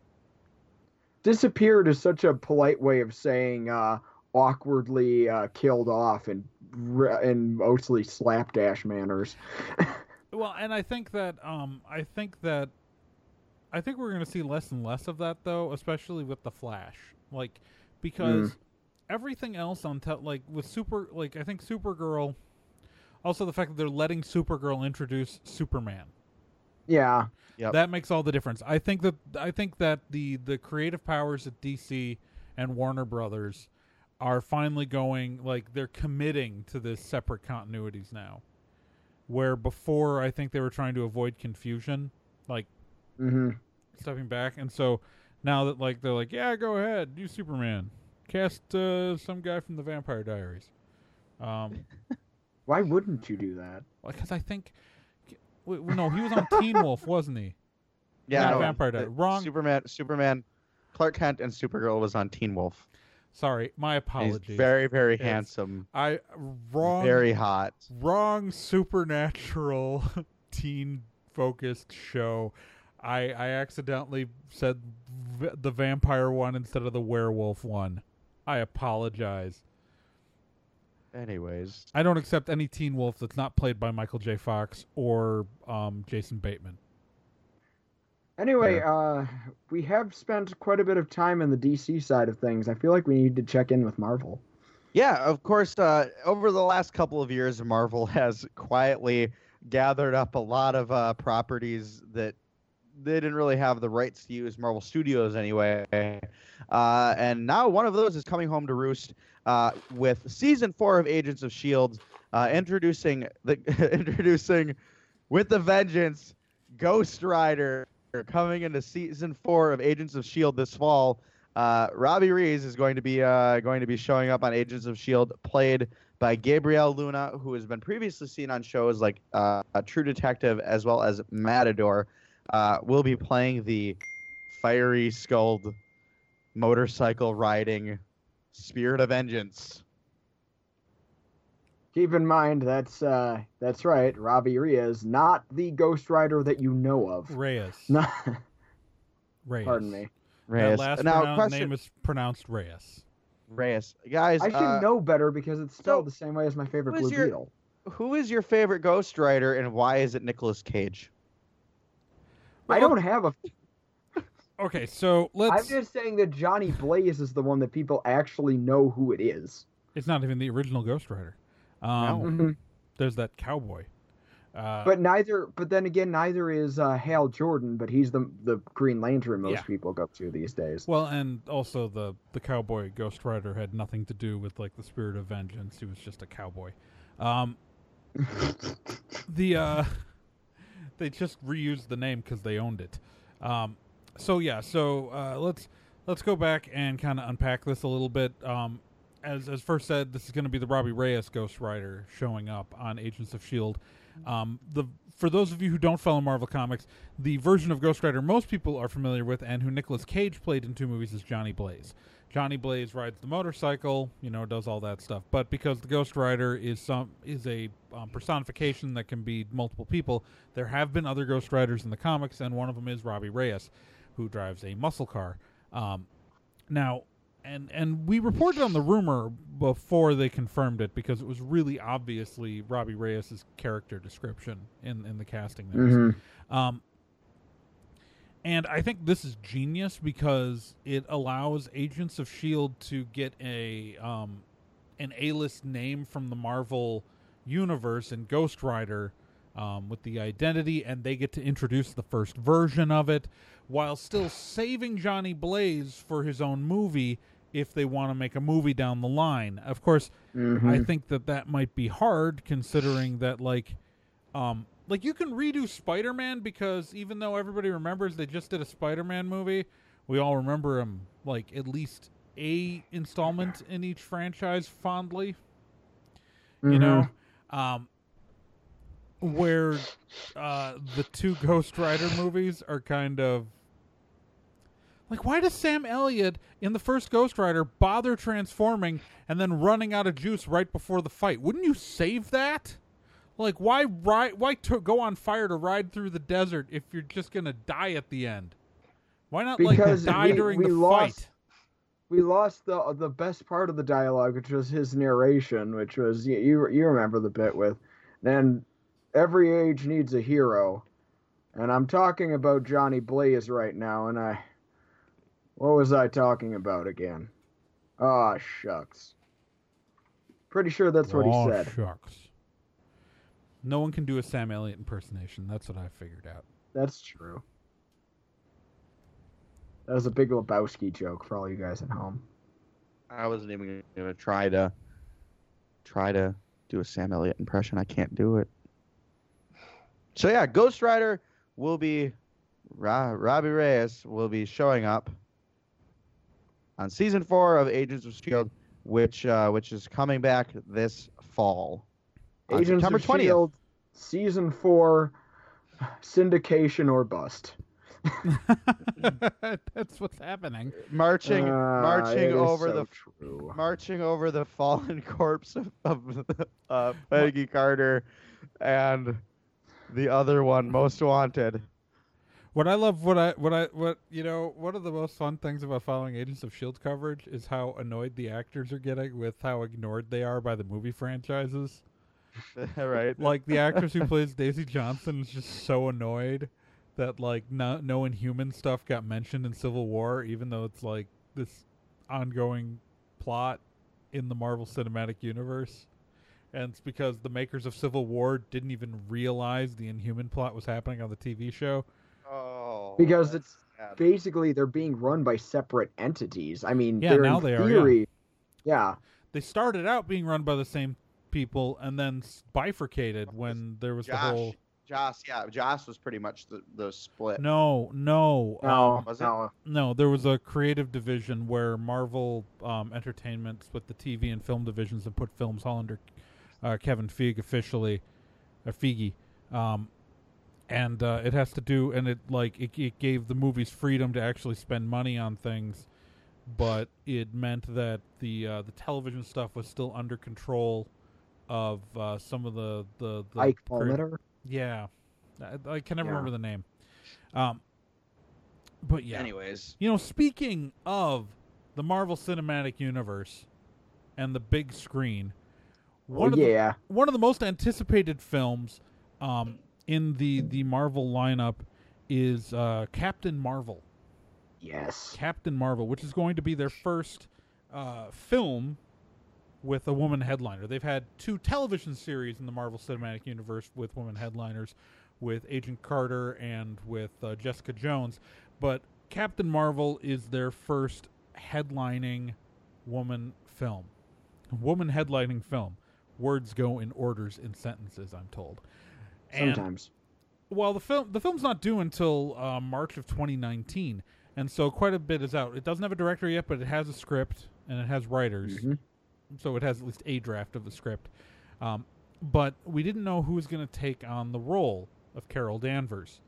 Disappeared is such a polite way of saying uh, awkwardly uh, killed off in in mostly slapdash manners. Well, and I think that um, I think that I think we're going to see less and less of that, though, especially with the Flash. Like, because everything else on te- like with Super, like I think Supergirl. Also, the fact that they're letting Supergirl introduce Superman. Yeah, Yep. That makes all the difference. I think that I think that the the creative powers at D C and Warner Brothers are finally going, like, they're committing to this separate continuities now. Where before I think they were trying to avoid confusion, like hmm stepping back, and so now that like they're like, yeah, go ahead, do Superman, cast uh, some guy from the Vampire Diaries. Um, Why wouldn't you do that? because I think, w- no, he was on Teen Wolf, wasn't he? Yeah, Not no, Vampire the Diaries. Wrong. Superman, Superman, Clark Kent, and Supergirl was on Teen Wolf. Sorry, my He's apologies. very, very It's handsome, I wrong very hot. wrong supernatural teen focused show. I I accidentally said v- the vampire one instead of the werewolf one. I apologize. Anyways, I don't accept any Teen Wolf that's not played by Michael J. Fox or um, Jason Bateman. Anyway, uh, we have spent quite a bit of time in the D C side of things. I feel like we need to check in with Marvel. yeah, of course. Uh, over the last couple of years, Marvel has quietly gathered up a lot of uh, properties that they didn't really have the rights to use. Marvel Studios, anyway, uh, and now one of those is coming home to roost uh, with season four of Agents of Shield, uh, introducing the introducing with the vengeance Ghost Rider. Coming into season four of Agents of Shield this fall, uh, Robbie Rees is going to be uh, going to be showing up on Agents of Shield, played by Gabrielle Luna, who has been previously seen on shows like uh, True Detective as well as Matador. uh, will be playing the fiery skulled motorcycle riding Spirit of Vengeance. Keep in mind that's uh, that's right, Robbie Reyes, not the Ghost Rider that you know of. Reyes. Not, Reyes. pardon me. Reyes. That last now, pronoun- question, name is pronounced Reyes. Reyes. Guys, I should uh, know better because it's spelled so, the same way as my favorite who is Blue your- Beetle. who is your favorite Ghost Rider, and why is it Nicolas Cage? I don't have a. Okay, so let's. I'm just saying that Johnny Blaze is the one that people actually know who it is. It's not even the original Ghost Rider. Um, No. Mhm. There's that cowboy. Uh, But neither, but then again, neither is uh, Hal Jordan. But he's the the Green Lantern most Yeah. people go to these days. well, and also the the cowboy Ghost Rider had nothing to do with like the Spirit of Vengeance. He was just a cowboy. Um, the uh, they just reused the name because they owned it. Um, so yeah, so uh, let's let's go back and kind of unpack this a little bit. Um, as as first said, this is going to be the Robbie Reyes Ghost Rider showing up on Agents of S H I E L D. Um, the for those of you who don't follow Marvel Comics, the version of Ghost Rider most people are familiar with and who Nicolas Cage played in two movies is Johnny Blaze. Johnny Blaze rides the motorcycle, you know, does all that stuff. But because the Ghost Rider is some is a um, personification that can be multiple people, there have been other Ghost Riders in the comics, and one of them is Robbie Reyes, who drives a muscle car. Um, now, and and we reported on the rumor before they confirmed it because it was really obviously Robbie Reyes' character description in, in the casting notes. Mhm. Um, and I think this is genius because it allows Agents of S H I E L D to get a um, an A-list name from the Marvel universe and Ghost Rider um, with the identity, and they get to introduce the first version of it while still saving Johnny Blaze for his own movie if they want to make a movie down the line. Of course, Mhm. I think that that might be hard considering that, like, um, like you can redo Spider-Man because even though everybody remembers they just did a Spider-Man movie, we all remember him like at least a installment in each franchise fondly. You Mhm. know, um, where uh, the two Ghost Rider movies are kind of like, why does Sam Elliott in the first Ghost Rider bother transforming and then running out of juice right before the fight? Wouldn't you save that? Like, why ride? Why to go on fire to ride through the desert if you're just gonna die at the end? Why not Because like die we- during we the lost- fight? We lost the the best part of the dialogue, which was his narration, which was you you, you remember the bit with, then every age needs a hero, and I'm talking about Johnny Blaze right now, and I, what was I talking about again? Ah, shucks. Pretty sure that's what he Aw, said. Shucks. No one can do a Sam Elliott impersonation. That's what I figured out. That's true. That was a Big Lebowski joke for all you guys at home. I wasn't even gonna try to try to do a Sam Elliott impression. I can't do it. So yeah, Ghost Rider will be Ra- Robbie Reyes will be showing up on season four of Agents of S H I E L D, which uh, which is coming back this fall. On Agents September of twentieth. S H I E L D, season four, syndication or bust. That's what's happening. Marching Ah, marching it is over so the true. marching over the fallen corpse of, of uh, Peggy Carter and the other one, Most Wanted. What I love, what I, what I, what you know, one of the most fun things about following Agents of S H I E L D coverage is how annoyed the actors are getting with how ignored they are by the movie franchises. Right. Like the actress who plays Daisy Johnson is just so annoyed that like no, no Inhuman stuff got mentioned in Civil War, even though it's like this ongoing plot in the Marvel Cinematic Universe. And it's because the makers of Civil War didn't even realize the Inhuman plot was happening on the T V show. Oh, Because that's it's sad. basically they're being run by separate entities. I mean, Yeah, they're now in they are, theory, yeah. They started out being run by the same people and then s- bifurcated when there was Josh, the whole... Joss, yeah, Joss was pretty much the, the split. No, no. No, um, was it? no. No, there was a creative division where Marvel um, Entertainment split the T V and film divisions and put Films all under uh, Kevin Feige officially, or Feige. Um, and uh, it has to do, and it like it, it gave the movies freedom to actually spend money on things, but it meant that the uh, the television stuff was still under control of uh, some of the the, the Ike creat- Perlmutter? Yeah, I, I can never Yeah. remember the name. Um, but yeah. Anyways, You know, speaking of the Marvel Cinematic Universe and the big screen, one Oh, of yeah. the, one of the most anticipated films um, in the the Marvel lineup is uh, Captain Marvel. Yes. Captain Marvel, which is going to be their first uh, film with a woman headliner. They've had two television series in the Marvel Cinematic Universe with women headliners, with Agent Carter and with uh, Jessica Jones, but Captain Marvel is their first headlining woman film. Woman headlining film. Words go in orders in sentences, I'm told. And, Sometimes. well, the film the film's not due until uh, March of twenty nineteen, and so quite a bit is out. It doesn't have a director yet, but it has a script and it has writers, Mhm. so it has at least a draft of the script. Um, but we didn't know who was going to take on the role of Carol Danvers,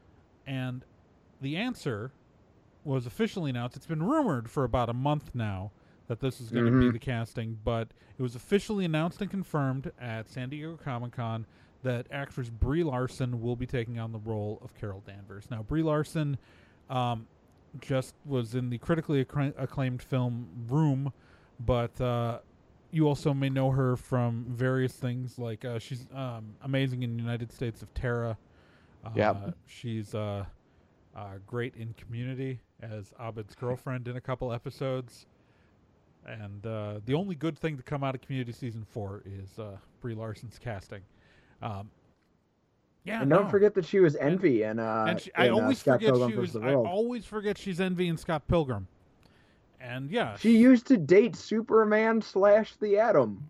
and the answer was officially announced. It's been rumored for about a month now that this is going to be Mhm. the casting, but it was officially announced and confirmed at San Diego Comic-Con that actress Brie Larson will be taking on the role of Carol Danvers. Now, Brie Larson um, just was in the critically accra- acclaimed film Room, but uh, you also may know her from various things, like uh, she's um, amazing in United States of Terra. Uh, Yep. She's uh, uh, great in Community as Abed's girlfriend in a couple episodes. And uh, the only good thing to come out of Community Season four is uh, Brie Larson's casting. Um, yeah, And don't no. forget that she was Envy and uh, And she, I in, uh, always Scott forget Pilgrim she versus was. the I World. always forget she's Envy and Scott Pilgrim. And yeah, She used to date Superman slash the Atom.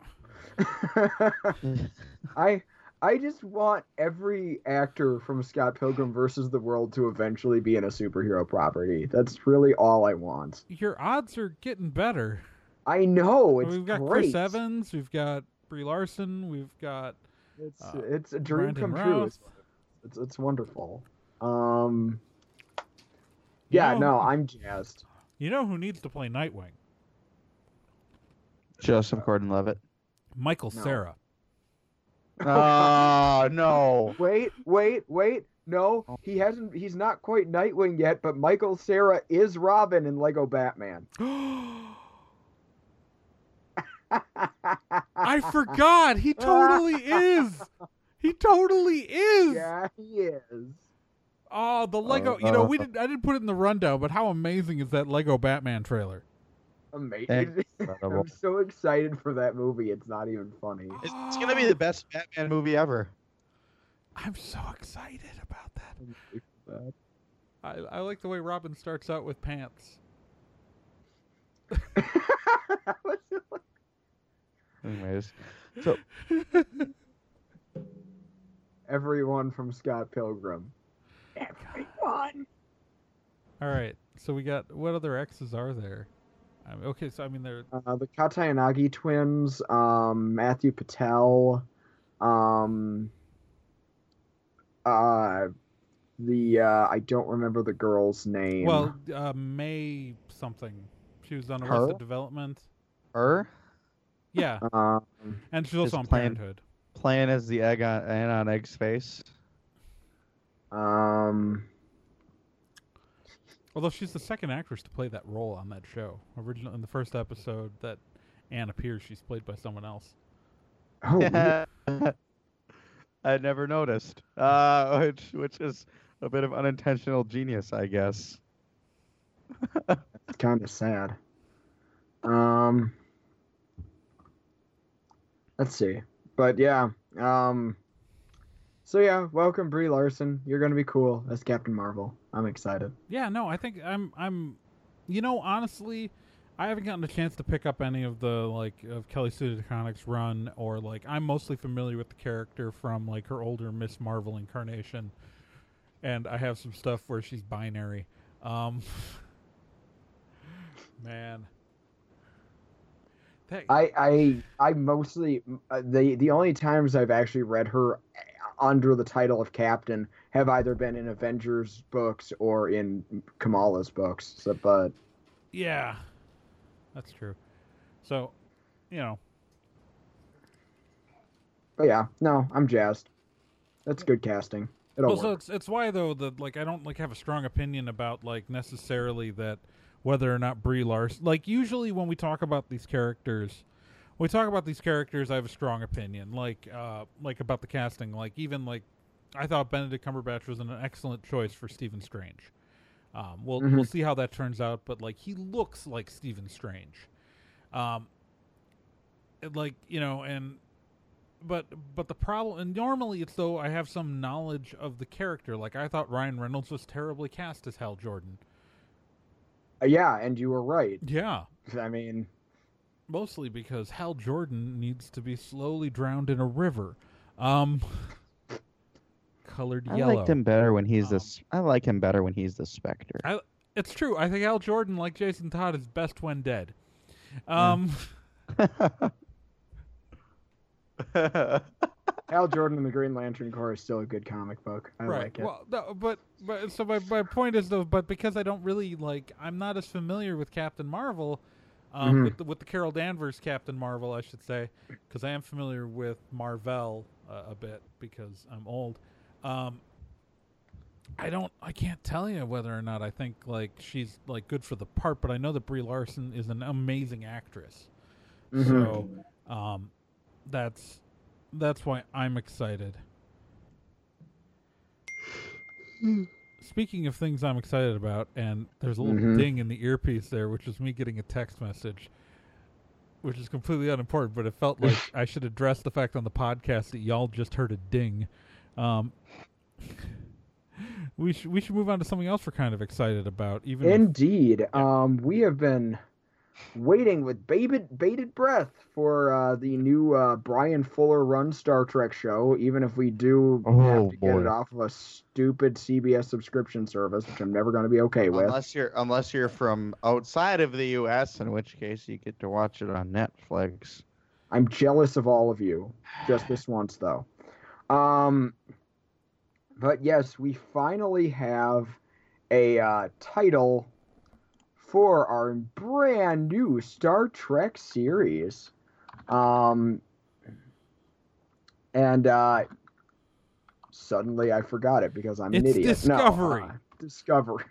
I I just want every actor from Scott Pilgrim versus the World to eventually be in a superhero property. That's really all I want. your odds are getting better. I know it's we've got great. Chris Evans, we've got Brie Larson, we've got It's uh, it's a dream Brandon come true. Routh. It's, it's it's wonderful. Um. You Yeah, know- no, I'm jazzed. You know who needs to play Nightwing? Joseph Gordon-Levitt. Michael No. Cera. Oh no! Wait, wait, wait. No, he hasn't. He's not quite Nightwing yet, but Michael Cera is Robin in Lego Batman. I forgot. He totally is. He totally is. Yeah, he is. Oh, the Lego. You know, we didn't. I didn't put it in the rundown, but how amazing is that Lego Batman trailer? Amazing. Incredible. I'm so excited for that movie. It's not even funny. It's, it's gonna be the best Batman movie ever. I'm so excited about that. I, I like the way Robin starts out with pants. Anyways, so Everyone from Scott Pilgrim. Everyone. All right. So we got what other X's are there? I mean, okay, so I mean there. Uh, the Katayanagi twins, um, Matthew Patel, um, uh, the uh, I don't remember the girl's name. Well, uh, May something. She was on Her? Arrested Development. her Yeah, um, and she's also Is on playing- Parenthood. playing as the egg on Ann on Egg's face. um, Although she's the second actress to play that role on that show. Original in the first episode that Anne appears, she's played by someone else. oh, weird. I never noticed, uh, which which is a bit of unintentional genius, I guess. It's kind of sad. Um, let's see, but yeah, um, so yeah, welcome Brie Larson. You're gonna be cool as Captain Marvel. I'm excited. Yeah, no, I think I'm. I'm. You know, honestly, I haven't gotten a chance to pick up any of the like of Kelly Sue DeConnick's run, or like I'm mostly familiar with the character from like her older Miss Marvel incarnation, and I have some stuff where she's binary. Um, man, that I I I mostly uh, the the only times I've actually read her under the title of Captain have either been in Avengers books or in Kamala's books. So, but yeah, that's true. So, you know, but yeah, no, I'm jazzed. That's good casting. It'll well, so work. it's it's why though that like I don't like have a strong opinion about like necessarily that whether or not Brie Larson. Like usually when we talk about these characters, when we talk about these characters, I have a strong opinion. Like uh, like about the casting. Like even like I thought Benedict Cumberbatch was an excellent choice for Stephen Strange. Um, we'll Mhm. we'll see how that turns out, but like he looks like Stephen Strange. Um, it, like you know, and but but the problem, and normally it's though I have some knowledge of the character. Like I thought Ryan Reynolds was terribly cast as Hal Jordan. Uh, yeah, and you were right. Yeah, I mean, mostly because Hal Jordan needs to be slowly drowned in a river, um, colored I yellow. liked him better when he's Um, this. I like him better when he's the Spectre. I, it's true. I think Hal Jordan, like Jason Todd, is best when dead. Um, Hal Jordan and the Green Lantern Corps is still a good comic book. I right. like it. Well, no, but but so my my point is though, but because I don't really like, I'm not as familiar with Captain Marvel, um, Mhm. with the, with the Carol Danvers Captain Marvel, I should say, because I am familiar with Marvel uh, a bit because I'm old. Um, I don't, I can't tell you whether or not I think like she's like good for the part, but I know that Brie Larson is an amazing actress. Mhm. So, um, that's that's why I'm excited. Speaking of things I'm excited about, and there's a little Mhm. ding in the earpiece there, which is me getting a text message, which is completely unimportant, but it felt like I should address the fact on the podcast that y'all just heard a ding. Um, we should we should move on to something else we're kind of excited about. Even if- Indeed. Um, we have been waiting with bated, bated breath for uh, the new uh, Brian Fuller run Star Trek show, even if we do Oh, have to get boy. it off of a stupid C B S subscription service, which I'm never going to be okay with. Unless you're unless you're from outside of the U S, in which case you get to watch it on Netflix. I'm jealous of all of you. Just this once, though. Um, but yes, we finally have a uh, title for our brand new Star Trek series. Um, and uh, suddenly I forgot it because I'm an It's idiot. Discovery. No, uh, Discovery.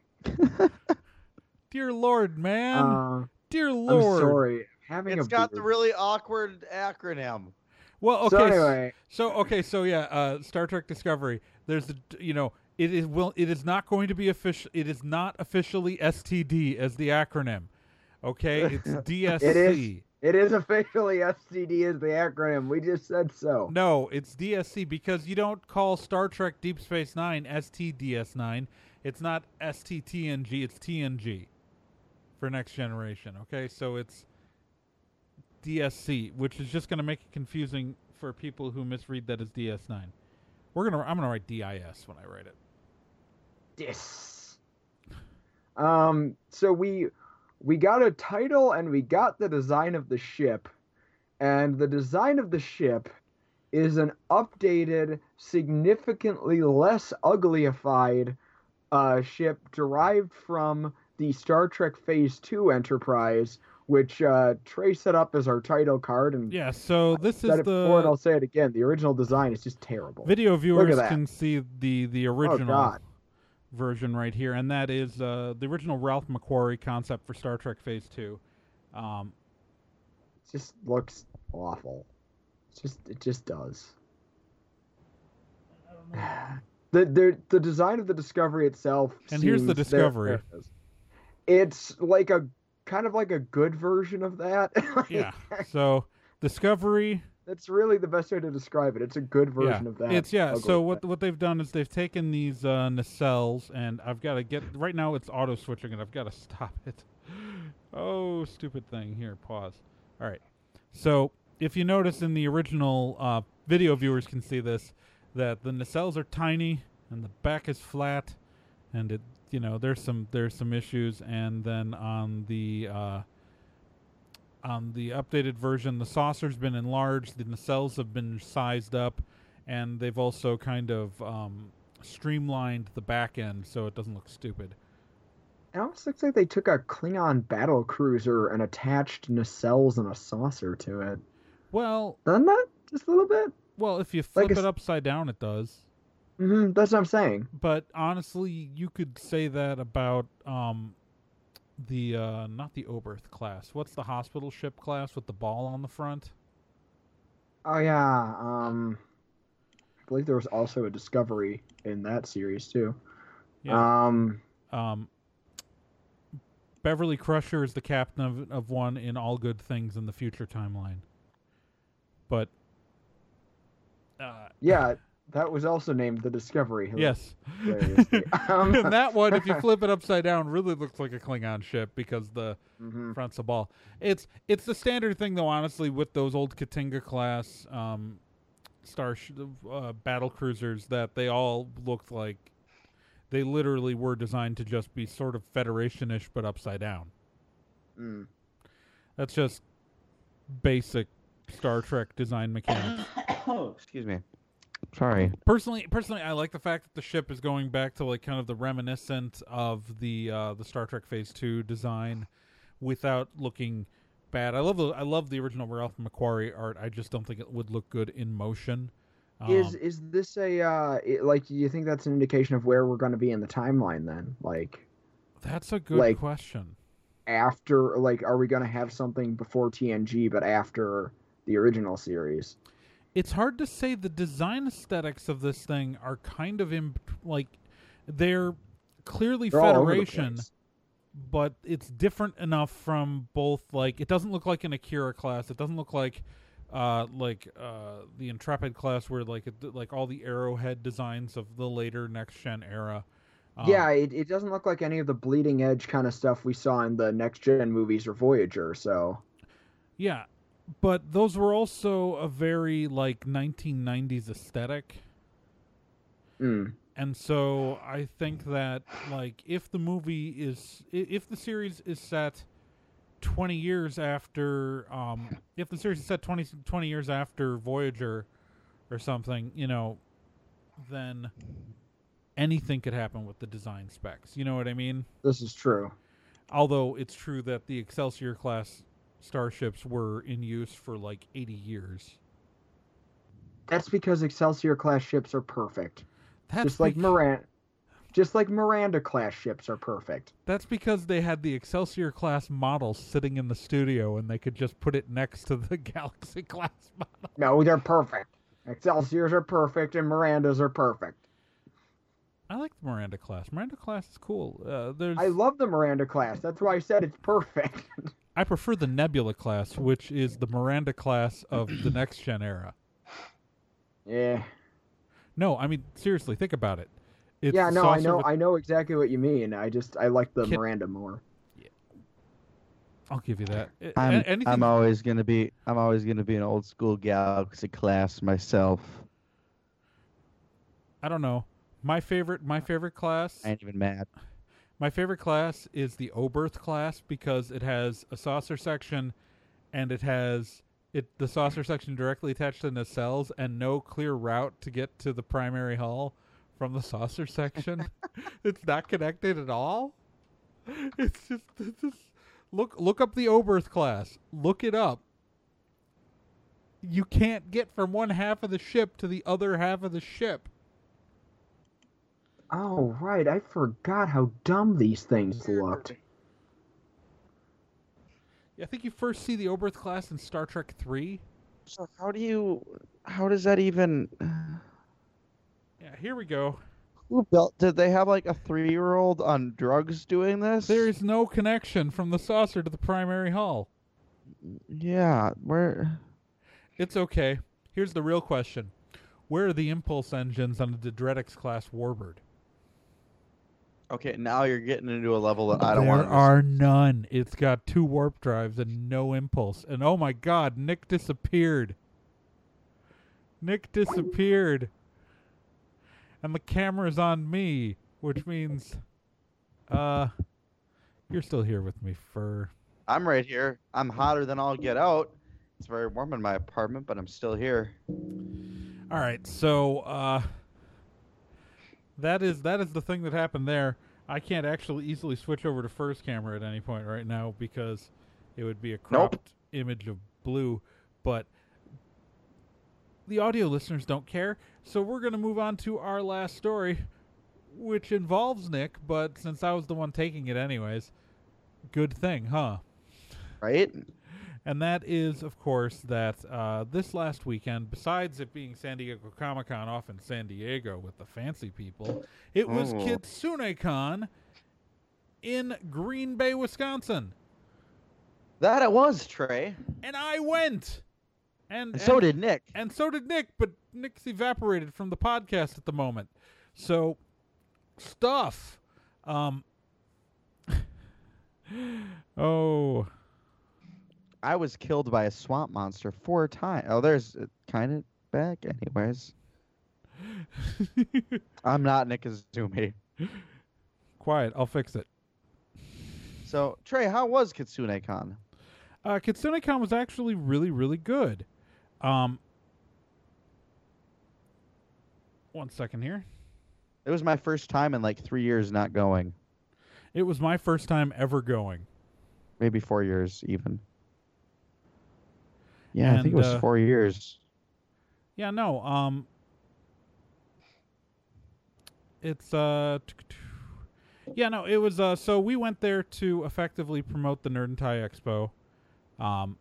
Dear Lord, man. Uh, Dear I'm Lord. sorry. Having It's a got the beard. really awkward acronym. Well, okay. So s- anyway, So okay, so yeah, uh, Star Trek Discovery. There's the you know it is will it is not going to be official. It is not officially S T D as the acronym. Okay, it's D S C. It is. it is officially S T D as the acronym. We just said so. No, it's D S C because you don't call Star Trek Deep Space Nine S T D S nine. It's not S T T N G. It's T N G for Next Generation. Okay, so it's D S C, which is just going to make it confusing for people who misread that as D S nine. We're gonna. I'm gonna write D I S when I write it. Dis. Um. So we we got a title and we got the design of the ship, and the design of the ship is an updated, significantly less uglyified uh, ship derived from the Star Trek Phase Two Enterprise, which uh, Trey set up as our title card. And Yeah. So this said is it before, and the I'll say it again. The original design is just terrible. video viewers that. can see the the Oh original God. version right here, and that is uh, the original Ralph McQuarrie concept for Star Trek Phase Two. Um, It just looks awful. It's just it just does. The the the design of the Discovery itself. And here's the seems- there- Discovery. there it is. It's like a kind of like a good version of that. Like, yeah. So Discovery. that's really the best way to describe it. It's a good version yeah. of that. It's yeah. ugly So what thing. what they've done is they've taken these uh, nacelles, and I've got to get right now. It's auto switching, and I've got to stop it. Oh, stupid thing! Here, pause. All right. So if you notice in the original uh, video, viewers can see this that the nacelles are tiny and the back is flat, and it you know there's some there's some issues, and then on the uh, on the updated version, the saucer's been enlarged, the nacelles have been sized up, and they've also kind of um, streamlined the back end so it doesn't look stupid. It almost looks like they took a Klingon battle cruiser and attached nacelles and a saucer to it. Well, Doesn't that? Just a little bit? well, if you flip Like a it s- upside down, it does. Mm-hmm, that's what I'm saying. But honestly, you could say that about um, the uh, not the Oberth class. What's the hospital ship class with the ball on the front? Oh, yeah. Um, I believe there was also a Discovery in that series, too. Yeah. Um, Um, Beverly Crusher is the captain of, of one in All Good Things in the Future timeline. But uh, yeah, that was also named the Discovery. yes, Hilariously. um, and that one, if you flip it upside down, really looks like a Klingon ship because the mhm. front's a ball. It's it's the standard thing, though. Honestly, with those old Katinga class um, star sh- uh, battle cruisers, that they all looked like they literally were designed to just be sort of Federation-ish, but upside down. Mm. That's just basic Star Trek design mechanics. Oh, excuse me. Sorry. Personally, personally, I like the fact that the ship is going back to like kind of the reminiscent of the uh, the Star Trek Phase Two design, without looking bad. I love the I love the original Ralph McQuarrie art. I just don't think it would look good in motion. Um, Is is this a uh it, like? Do you think that's an indication of where we're going to be in the timeline then? Like that's a good like- question. after, like, are we going to have something before T N G, but after the original series? It's hard to say. The design aesthetics of this thing are kind of in like they're clearly They're all over the Federation. place. But it's different enough from both. Like, it doesn't look like an Akira class. It doesn't look like, uh, like uh, the Intrepid class, where like it, like all the arrowhead designs of the later next gen era. Um, Yeah, it, it doesn't look like any of the bleeding edge kind of stuff we saw in the next gen movies or Voyager. So yeah, but those were also a very like nineteen nineties aesthetic. mm. And so I think that, like, if the movie is, i- if the series is set twenty years after, um, if the series is set twenty, twenty years after Voyager or something, you know, then anything could happen with the design specs. You know what I mean? This is true. Although it's true that the Excelsior class starships were in use for like eighty years. That's because Excelsior class ships are perfect. That's Just like bec- Miranda, just like Miranda class ships are perfect. That's because they had the Excelsior class model sitting in the studio, and they could just put it next to the Galaxy class model. No, they're perfect. Excelsiors are perfect, and Mirandas are perfect. I like the Miranda class. Miranda class is cool. Uh, there's I love the Miranda class. That's why I said it's perfect. I prefer the Nebula class, which is the Miranda class of the next gen era. Yeah. No, I mean seriously, think about it. It's Yeah, a no, I saucer know, with- I know exactly what you mean. I just, I like the Kid- Miranda more. I'll give you that. A- I'm a- anything I'm always gonna be I'm always gonna be an old school Galaxy class myself. I don't know. My favorite, my favorite class. I ain't even mad. My favorite class is the Oberth class because it has a saucer section, and it has it the saucer section directly attached to nacelles and no clear route to get to the primary hull from the saucer section. It's not connected at all. It's just, it's just look look up the Oberth class. Look it up. You can't get from one half of the ship to the other half of the ship. Oh, right. I forgot how dumb these things looked. I think you first see the Oberth class in Star Trek three. So how do you how does that even Yeah, here we go. who built did they have like a three year old on drugs doing this? There is no connection from the saucer to the primary hull. Yeah, where It's okay. Here's the real question. Where are the impulse engines on the Dreadix class Warbird? Okay, now you're getting into a level that I don't there want to are none. It's got two warp drives and no impulse. And oh my god, Nick disappeared. Nick disappeared. And the camera's on me, which means uh you're still here with me, Fur. I'm right here. I'm hotter than all get out. It's very warm in my apartment, but I'm still here. All right, so uh, that is that is the thing that happened there. I can't actually easily switch over to first camera at any point right now because it would be a cropped Nope. image of Blue, but the audio listeners don't care, so we're going to move on to our last story, which involves Nick, but since I was the one taking it anyways, good thing, huh? Right? And that is, of course, that uh, this last weekend, besides it being San Diego Comic-Con off in San Diego with the fancy people, it was Oh. KitsuneCon in Green Bay, Wisconsin. That it was, Trey. And I went. And, And so and- did Nick. And so did Nick, but Nick's evaporated from the podcast at the moment. So, stuff. Um. oh. I was killed by a swamp monster four times. Oh, there's it kind of back. Anyways. I'm not Nick Izumi. Quiet, I'll fix it. So, Trey, how was KitsuneCon? Uh, KitsuneCon was actually really, really good. Um, one second here. It was my first time in like three years not going. It was my first time ever going. Maybe four years even. Yeah, I think And, it was uh, four years. Yeah, no. Um, it's uh, yeah, no. It was uh. So we went there to effectively promote the Nerd and Tie Expo. Um,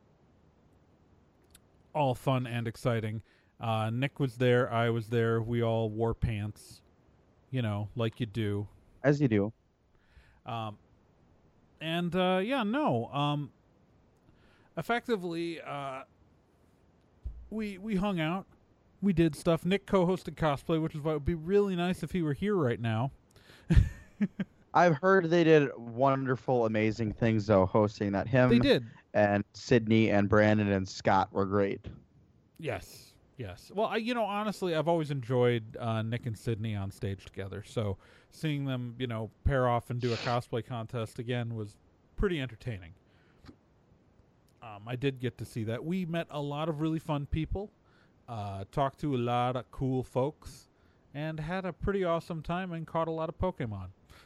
all fun and exciting. Uh, Nick was there. I was there. We all wore pants, you know, like you do. As you do. Um, and uh, yeah, no. Um, effectively, uh, we we hung out. We did stuff. Nick co-hosted cosplay, which is why it would be really nice if he were here right now. I've heard they did wonderful, amazing things, though, hosting that. Him They did. and Sydney and Brandon and Scott were great. Yes. Yes. Well, I, you know, honestly, I've always enjoyed uh, Nick and Sydney on stage together. So seeing them, you know, pair off and do a cosplay contest again was pretty entertaining. Um, I did get to see that. We met a lot of really fun people, uh, talked to a lot of cool folks, and had a pretty awesome time and caught a lot of Pokemon.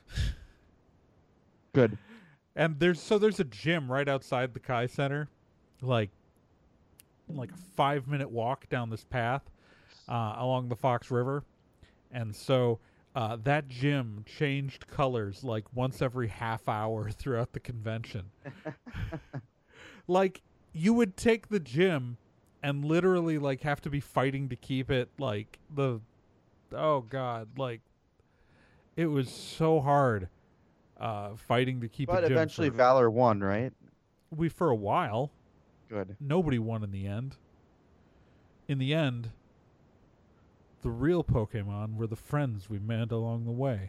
Good. And there's so there's a gym right outside the Kai Center, like like a five minute walk down this path uh, along the Fox River, and so uh, that gym changed colors like once every half hour throughout the convention. Like you would take the gym and literally like have to be fighting to keep it like the oh god like it was so hard. Uh, fighting to keep But a gym eventually for, Valor won, right? we for a while. Good. Nobody won in the end. In the end, the real Pokemon were the friends we made along the way.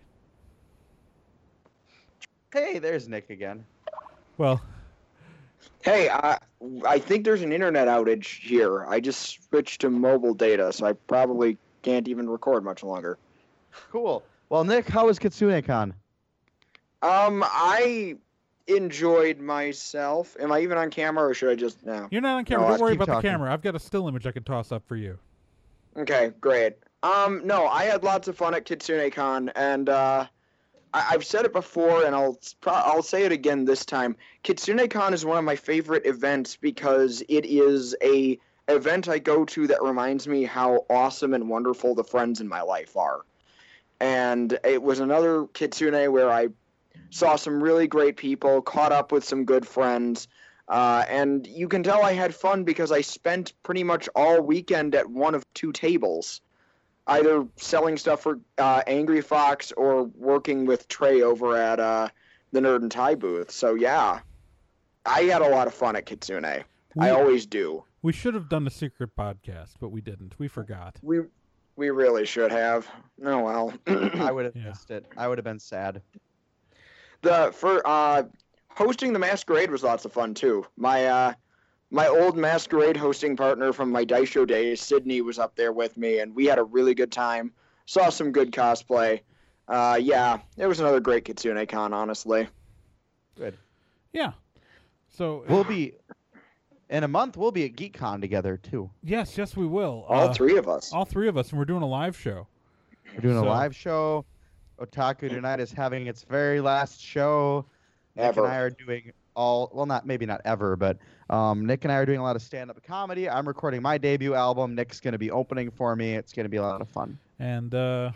Hey, there's Nick again. Well, Hey, I I think there's an internet outage here. I just switched to mobile data, so I probably can't even record much longer. Cool. Well, Nick, how was KitsuneCon? Um, I enjoyed myself. Am I even on camera, or should I just no? you're not on camera. No, Don't worry keep about talking. the camera. I've got a still image I can toss up for you. Okay, great. Um, no, I had lots of fun at KitsuneCon, and uh, I, I've said it before, and I'll pro- I'll say it again this time. KitsuneCon is one of my favorite events because it is a event I go to that reminds me how awesome and wonderful the friends in my life are. And it was another Kitsune where I saw some really great people, caught up with some good friends, uh, and you can tell I had fun because I spent pretty much all weekend at one of two tables, either selling stuff for uh, Angry Fox or working with Trey over at uh, the Nerd and Tie booth. So yeah, I had a lot of fun at Kitsune. We, I always do. we should have done a secret podcast, but we didn't. We forgot. We we really should have. Oh well. I would have Yeah. missed it. I would have been sad. The for uh, hosting the masquerade was lots of fun too. My uh, my old masquerade hosting partner from my Daisho days, Sydney, was up there with me, and we had a really good time. Saw some good cosplay. Uh, yeah, it was another great KitsuneCon, honestly. Good. Yeah. So We'll be In a month, we'll be at GeekCon together, too. Yes, yes, we will. All Uh, three of us. All three of us, and we're doing a live show. We're doing So- a live show. Otaku Tonight is having its very last show. Nick Ever. and I are doing all, well, not maybe not ever, but um, Nick and I are doing a lot of stand-up comedy. I'm recording my debut album. Nick's going to be opening for me. It's going to be a lot of fun. And, uh,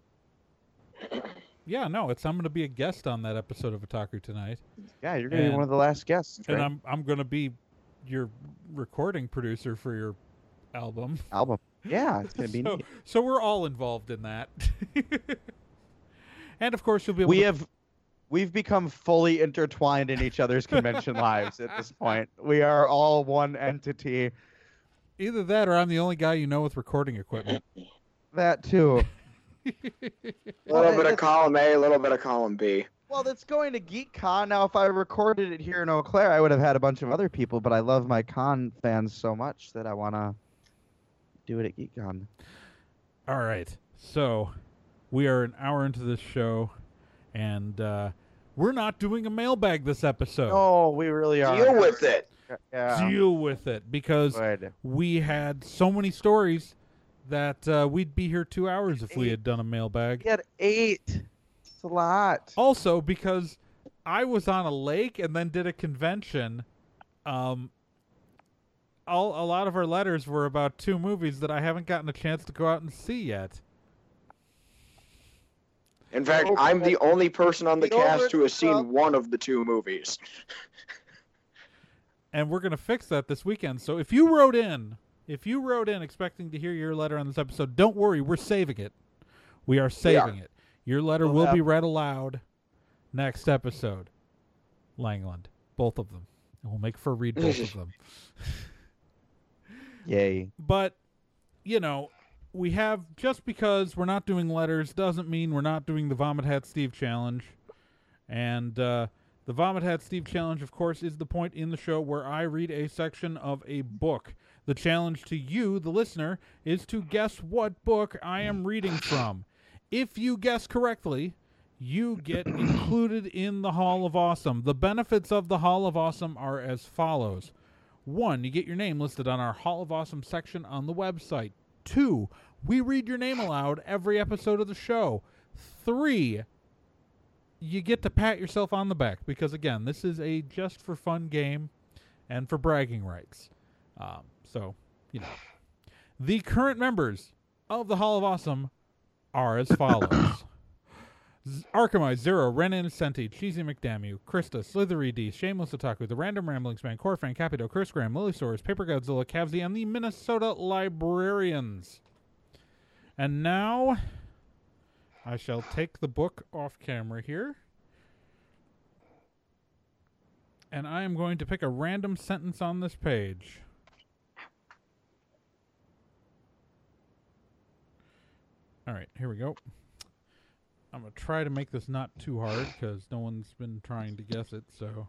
yeah, no, it's I'm going to be a guest on that episode of Otaku Tonight. Yeah, you're going to And- be one of the last guests. And right? I'm I'm going to be your recording producer for your album. album. Yeah, it's going to be so, neat. so we're all involved in that. And, of course, you'll be able We to... have we've become fully intertwined in each other's convention lives at this point. We are all one entity. Either that or I'm the only guy you know with recording equipment. That too. A little bit of column A, a little bit of column B. Well, that's going to GeekCon. Now, if I recorded it here in Eau Claire, I would have had a bunch of other people, but I love my con fans so much that I want to do it at GeekCon. All right. So we are an hour into this show, and uh, we're not doing a mailbag this episode. Oh, we really are. Deal with it. Yeah. Deal with it, because Good. we had so many stories that uh, we'd be here two hours if we had done a mailbag. We had eight. It's a lot. Also, because I was on a lake and then did a convention, um, all a lot of our letters were about two movies that I haven't gotten a chance to go out and see yet. In fact, Oh, I'm the only person on the Get over cast it, who has seen Rob. one of the two movies. And we're going to fix that this weekend. So if you wrote in, if you wrote in expecting to hear your letter on this episode, don't worry, we're saving it. We are saving it. Your letter We'll will have- be read aloud next episode. Langland, both of them. And we'll make for read both of them. Yay. But, you know, we have, just because we're not doing letters doesn't mean we're not doing the Vomit Hat Steve Challenge. And uh, the Vomit Hat Steve Challenge, of course, is the point in the show where I read a section of a book. The challenge to you, the listener, is to guess what book I am reading from. If you guess correctly, you get included in the Hall of Awesome. The benefits of the Hall of Awesome are as follows. One, you get your name listed on our Hall of Awesome section on the website. Two, we read your name aloud every episode of the show. Three, you get to pat yourself on the back because, again, this is a just for fun game and for bragging rights. Um, so, you know. The current members of the Hall of Awesome are as follows. Z- Archimai, Zero, Ren Innocenti, Cheesy McDamu, Krista, Slithery D, Shameless Otaku, The Random Ramblings Man, Corfan, Capito, Chris Graham, Lily Soares, Paper Godzilla, Cavsy, and the Minnesota Librarians. And now, I shall take the book off camera here. And I am going to pick a random sentence on this page. All right, here we go. I'm going to try to make this not too hard because no one's been trying to guess it, so.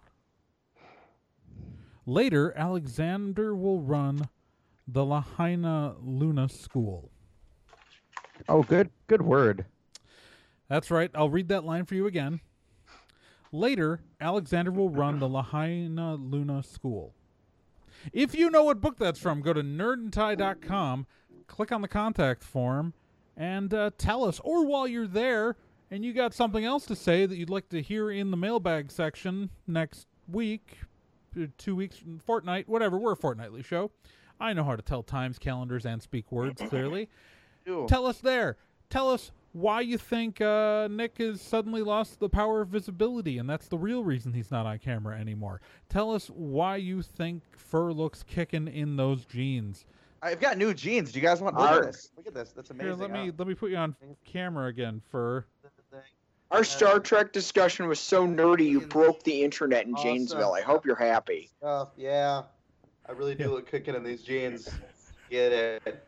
Later, Alexander will run the Lahaina Luna School. Oh, good good word. That's right. I'll read that line for you again. Later, Alexander will run the Lahaina Luna School. If you know what book that's from, go to nerd and tie dot com, click on the contact form, and uh, tell us. Or while you're there and you got something else to say that you'd like to hear in the mailbag section next week, uh, two weeks, fortnight, whatever. We're a fortnightly show. I know how to tell times, calendars, and speak words clearly. Ew. Tell us there. Tell us why you think uh, Nick has suddenly lost the power of visibility, and that's the real reason he's not on camera anymore. Tell us why you think fur looks kicking in those jeans. I've got new jeans. Do you guys want? Look Our- at this. Look at this. That's amazing. Here, let me Uh, let me put you on camera again, fur. Our Star Trek discussion was so nerdy you broke the internet in Awesome. Janesville. I hope you're happy. Stuff. Yeah, I really do Yeah. look kicking in these jeans. Get it?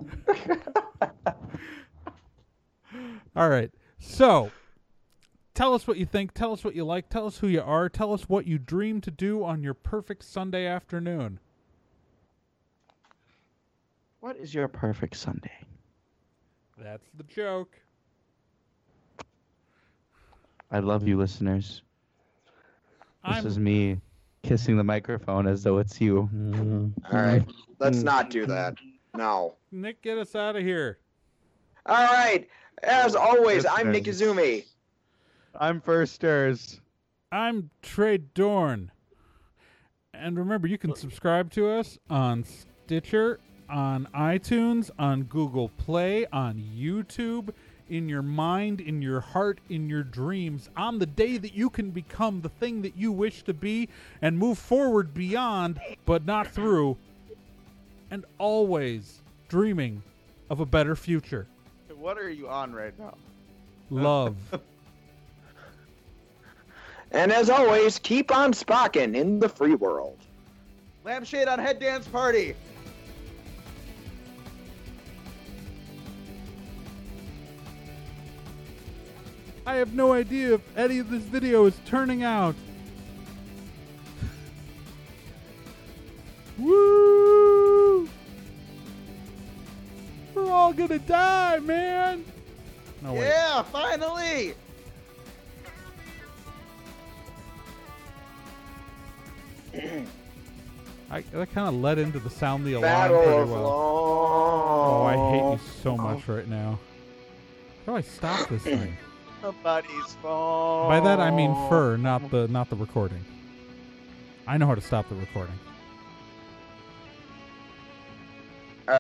All right. So, tell us what you think. Tell us what you like. Tell us who you are. Tell us what you dream to do on your perfect Sunday afternoon. What is your perfect Sunday? That's the joke. I love you, listeners. This I'm is me kissing the microphone as though it's you. All right, let's not do that. No. Nick, get us out of here. All right. As always, First I'm Nick turns. Izumi. I'm Firsters. I'm Trey Dorn. And remember, you can subscribe to us on Stitcher, on iTunes, on Google Play, on YouTube, in your mind, in your heart, in your dreams, on the day that you can become the thing that you wish to be and move forward beyond, but not through, and always dreaming of a better future. What are you on right now? Love. And as always, keep on spocking in the free world. Lampshade on Head Dance Party. I have no idea if any of this video is turning out. Woo! We're all gonna die, man! No, wait. Yeah, finally. I, that kind of led into the sound the alarm Battle pretty of well. Long. Oh, I hate you so much right now. How do I stop this thing? Somebody's phone. By that I mean fur, not the not the recording. I know how to stop the recording.